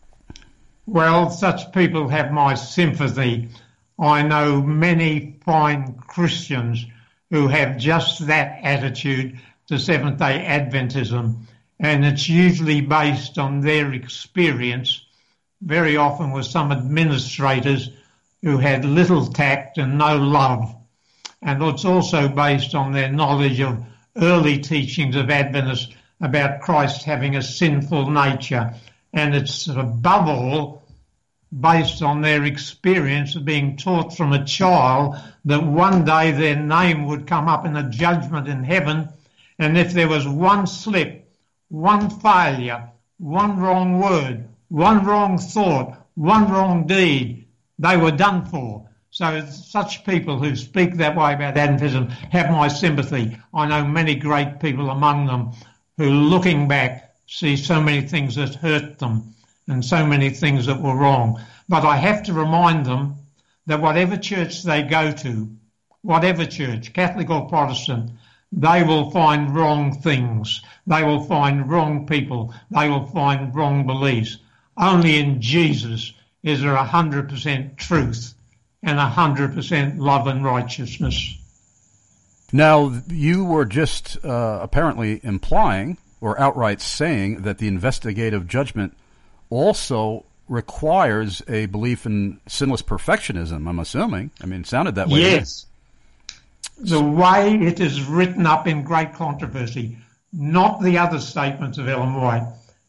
Well, such people have my sympathy. I know many fine Christians who have just that attitude to Seventh-day Adventism, and it's usually based on their experience, very often with some administrators who had little tact and no love. And it's also based on their knowledge of early teachings of Adventists about Christ having a sinful nature. And it's above all based on their experience of being taught from a child that one day their name would come up in a judgment in heaven, and if there was one slip, one failure, one wrong word, one wrong thought, one wrong deed, they were done for. So such people who speak that way about Adventism have my sympathy. I know many great people among them who, looking back, see so many things that hurt them and so many things that were wrong. But I have to remind them that whatever church they go to, whatever church, Catholic or Protestant, they will find wrong things. They will find wrong people. They will find wrong beliefs. Only in Jesus is there one hundred percent truth and one hundred percent love and righteousness. Now, you were just uh, apparently implying or outright saying that the investigative judgment also requires a belief in sinless perfectionism, I'm assuming. I mean, it sounded that way. Yes. The way it is written up in great controversy, not the other statements of Ellen White,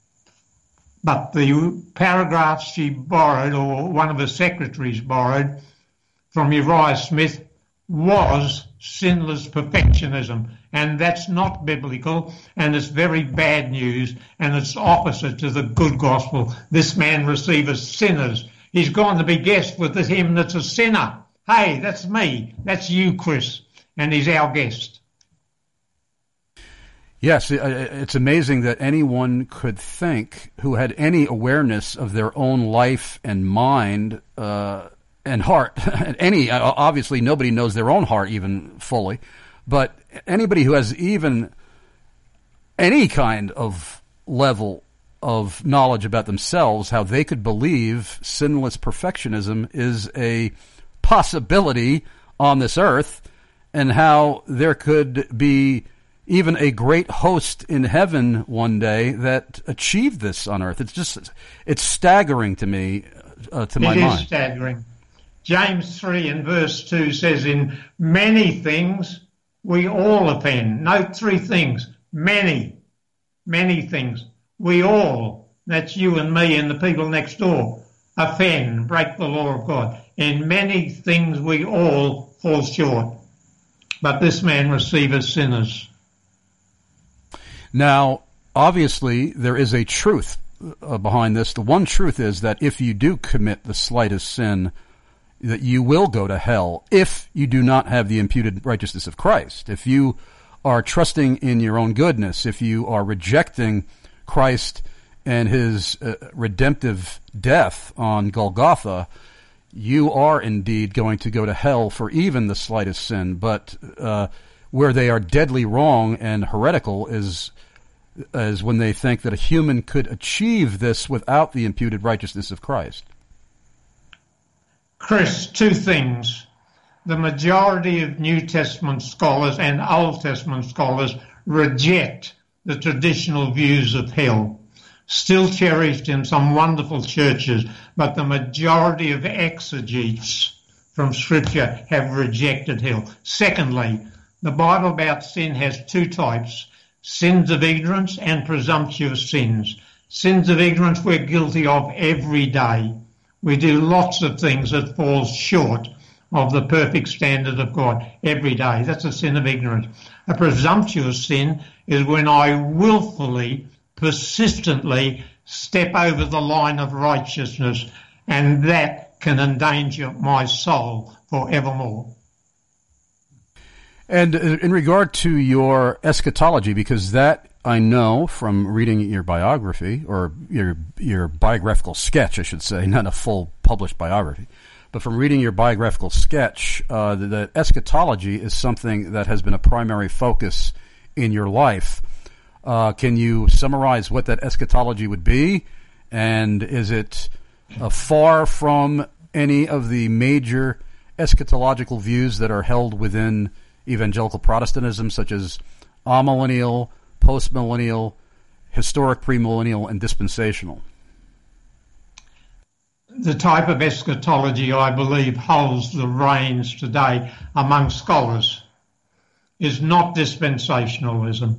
but the paragraphs she borrowed, or one of her secretaries borrowed, from Uriah Smith, was sinless perfectionism. And that's not biblical, and it's very bad news, and it's opposite to the good gospel. This man receiveth sinners. He's gone to be guest with him that's a sinner. Hey, that's me. That's you, Chris. And he's our guest. Yes, it's amazing that anyone could think, who had any awareness of their own life and mind uh, and heart. Any, obviously, nobody knows their own heart even fully, but anybody who has even any kind of level of knowledge about themselves, how they could believe sinless perfectionism is a possibility on this earth, and how there could be even a great host in heaven one day that achieved this on earth. It's just, it's staggering to me, uh, to my mind. It is staggering. James three and verse two says, in many things we all offend. Note three things. Many, many things. We all, that's you and me and the people next door, offend, break the law of God. In many things we all fall short. But this man receiveth sinners. Now, obviously, there is a truth uh, behind this. The one truth is that if you do commit the slightest sin, that you will go to hell if you do not have the imputed righteousness of Christ. If you are trusting in your own goodness, if you are rejecting Christ and his uh, redemptive death on Golgotha, you are indeed going to go to hell for even the slightest sin. But uh, where they are deadly wrong and heretical is is when they think that a human could achieve this without the imputed righteousness of Christ. Chris, two things. The majority of New Testament scholars and Old Testament scholars reject the traditional views of hell, still cherished in some wonderful churches, but the majority of exegetes from Scripture have rejected hell. Secondly, the Bible about sin has two types, sins of ignorance and presumptuous sins. Sins of ignorance we're guilty of every day. We do lots of things that fall short of the perfect standard of God every day. That's a sin of ignorance. A presumptuous sin is when I willfully, persistently step over the line of righteousness, and that can endanger my soul forevermore. And in regard to your eschatology, because that I know from reading your biography, or your your biographical sketch, I should say, not a full published biography, but from reading your biographical sketch, uh, that eschatology is something that has been a primary focus in your life. Uh, can you summarize what that eschatology would be? And is it uh, far from any of the major eschatological views that are held within evangelical Protestantism, such as amillennial, postmillennial, historic premillennial, and dispensational? The type of eschatology I believe holds the reins today among scholars is not dispensationalism.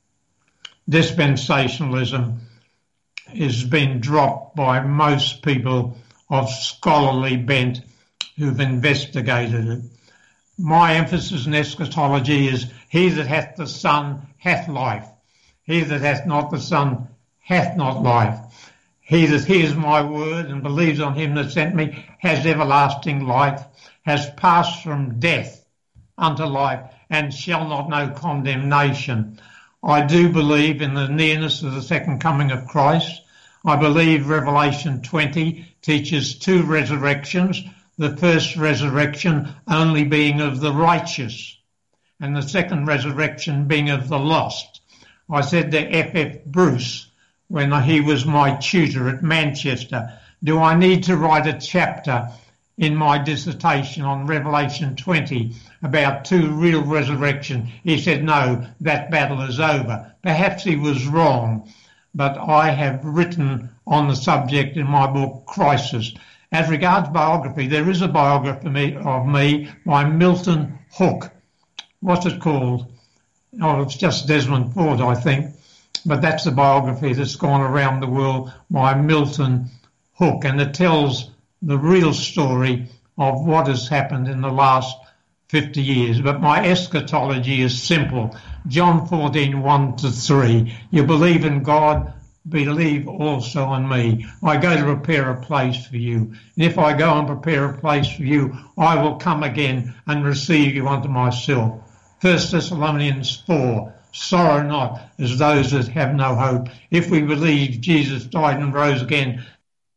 Dispensationalism has been dropped by most people of scholarly bent who've investigated it. My emphasis in eschatology is, he that hath the Son hath life. He that hath not the Son hath not life. He that hears my word and believes on him that sent me has everlasting life, has passed from death unto life, and shall not know condemnation. I do believe in the nearness of the second coming of Christ. I believe Revelation twenty teaches two resurrections, the first resurrection only being of the righteous, and the second resurrection being of the lost. I said to F F Bruce, when he was my tutor at Manchester, do I need to write a chapter in my dissertation on Revelation twenty about two real resurrections? He said, no, that battle is over. Perhaps he was wrong, but I have written on the subject in my book, Crisis. As regards biography, there is a biography of me by Milton Hook. What's it called? Oh, it's just Desmond Ford, I think. But that's the biography that's gone around the world by Milton Hook, and it tells the real story of what has happened in the last fifty years. But my eschatology is simple. John fourteen, one to three. You believe in God, believe also in me. I go to prepare a place for you. And if I go and prepare a place for you, I will come again and receive you unto myself. First Thessalonians four. Sorrow not as those that have no hope. If we believe Jesus died and rose again,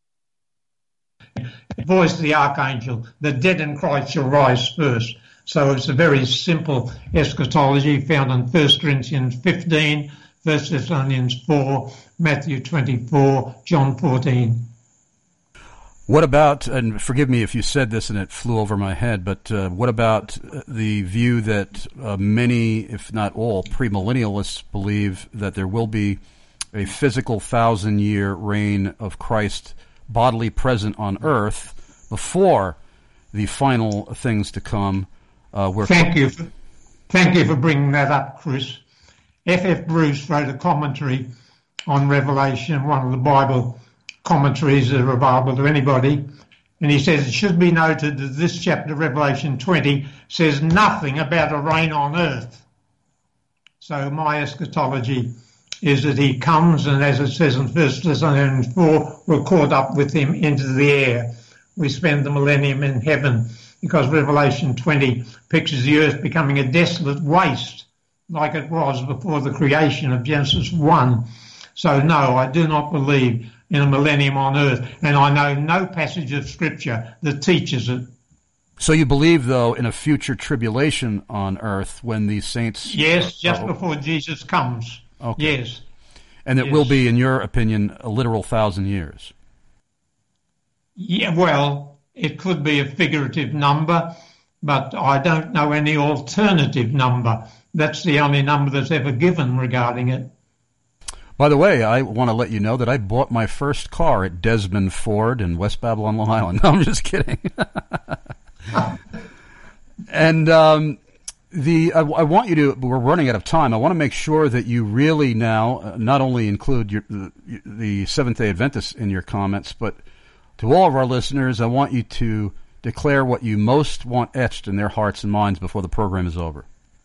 voice of the archangel, the dead in Christ shall rise first. So it's a very simple eschatology found in First Corinthians fifteen, First Thessalonians four, Matthew twenty-four, John fourteen. What about, and forgive me if you said this and it flew over my head, but uh, what about the view that uh, many, if not all, premillennialists believe that there will be a physical thousand-year reign of Christ bodily present on earth before the final things to come? Uh, where Thank you. For, thank you for bringing that up, Chris. F F Bruce wrote a commentary on Revelation, one of the Bible commentaries that are available to anybody, and he says it should be noted that this chapter, Revelation twenty, says nothing about a reign on earth. So my eschatology is that he comes, and as it says in First Thessalonians four, we're caught up with him into the air. We spend the millennium in heaven, because Revelation twenty pictures the earth becoming a desolate waste like it was before the creation of Genesis one. So no, I do not believe in a millennium on earth, and I know no passage of Scripture that teaches it. So you believe, though, in a future tribulation on earth when the saints... Yes, just are, before Jesus comes. Okay. Yes. And it yes. will be, in your opinion, a literal thousand years. Yeah, well, it could be a figurative number, but I don't know any alternative number. That's the only number that's ever given regarding it. By the way, I want to let you know that I bought my first car at Desmond Ford in West Babylon, Long Island. No, I'm just kidding. and um, the I, I want you to, we're running out of time, I want to make sure that you really now uh, not only include your, the, the Seventh-day Adventists in your comments, but to all of our listeners, I want you to declare what you most want etched in their hearts and minds before the program is over.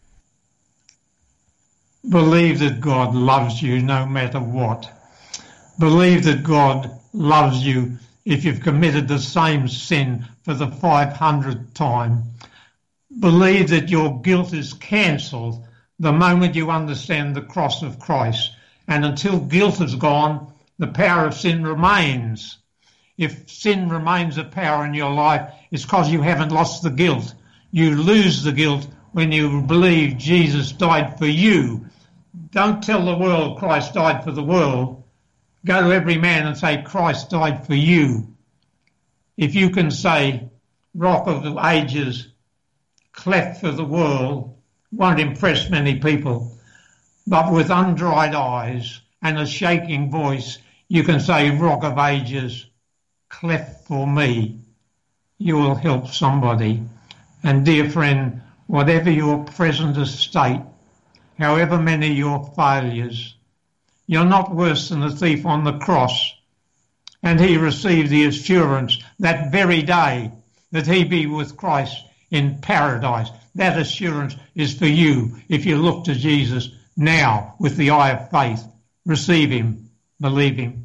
Believe that God loves you no matter what. Believe that God loves you if you've committed the same sin for the five hundredth time. Believe that your guilt is cancelled the moment you understand the cross of Christ. And until guilt is gone, the power of sin remains. If sin remains a power in your life, it's because you haven't lost the guilt. You lose the guilt when you believe Jesus died for you. Don't tell the world Christ died for the world. Go to every man and say Christ died for you. If you can say Rock of the Ages, cleft for the world, won't impress many people. But with undried eyes and a shaking voice, you can say Rock of Ages, cleft for me. You will help somebody. And dear friend, whatever your present estate, however many your failures, you're not worse than the thief on the cross. And he received the assurance that very day that he be with Christ in paradise. That assurance is for you if you look to Jesus now with the eye of faith. Receive him, believe him.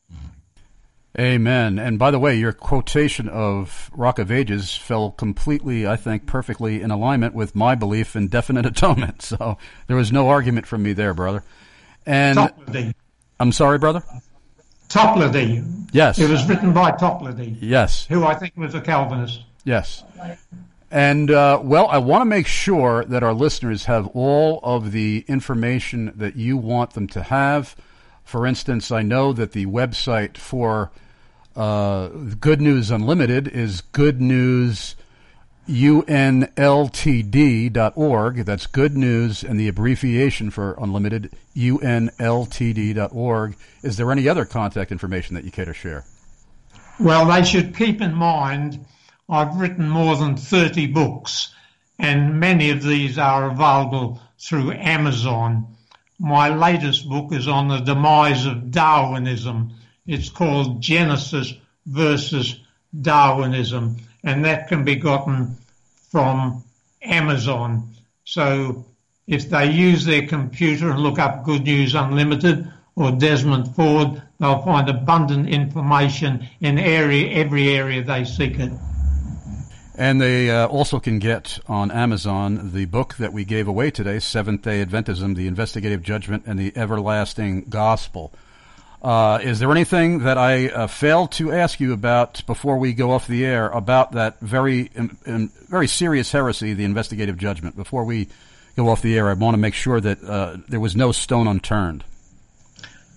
Amen. And by the way, your quotation of Rock of Ages fell completely, I think, perfectly in alignment with my belief in definite atonement. So there was no argument from me there, brother. And Toplady. I'm sorry, brother? Toplady. Yes. It was written by Toplady. Yes. Who I think was a Calvinist. Yes. And, uh, well, I want to make sure that our listeners have all of the information that you want them to have. For instance, I know that the website for uh, Good News Unlimited is good news U N L T D dot org. That's Good News, and the abbreviation for Unlimited, U N L T D dot org. Is there any other contact information that you care to share? Well, they should keep in mind I've written more than thirty books, and many of these are available through Amazon. My latest book is on the demise of Darwinism. It's called Genesis versus Darwinism, and that can be gotten from Amazon. So if they use their computer and look up Good News Unlimited or Desmond Ford, they'll find abundant information in area, every area they seek it. And they uh, also can get on Amazon the book that we gave away today, Seventh-day Adventism, The Investigative Judgment and the Everlasting Gospel. Uh, is there anything that I uh, failed to ask you about before we go off the air about that very um, um, very serious heresy, the investigative judgment? Before we go off the air, I want to make sure that uh, there was no stone unturned.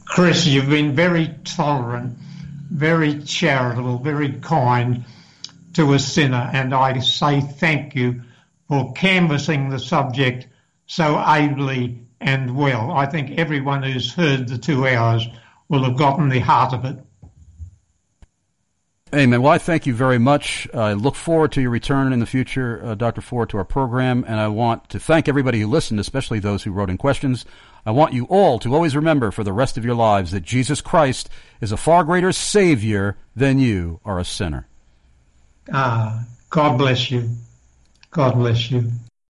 Chris, you've been very tolerant, very charitable, very kind to a sinner, and I say thank you for canvassing the subject so ably and well. I think everyone who's heard the two hours will have gotten the heart of it. Amen. Well, I thank you very much. I look forward to your return in the future, uh, Doctor Ford, to our program, and I want to thank everybody who listened, especially those who wrote in questions. I want you all to always remember for the rest of your lives that Jesus Christ is a far greater Savior than you are a sinner. Ah, God bless you. God bless you.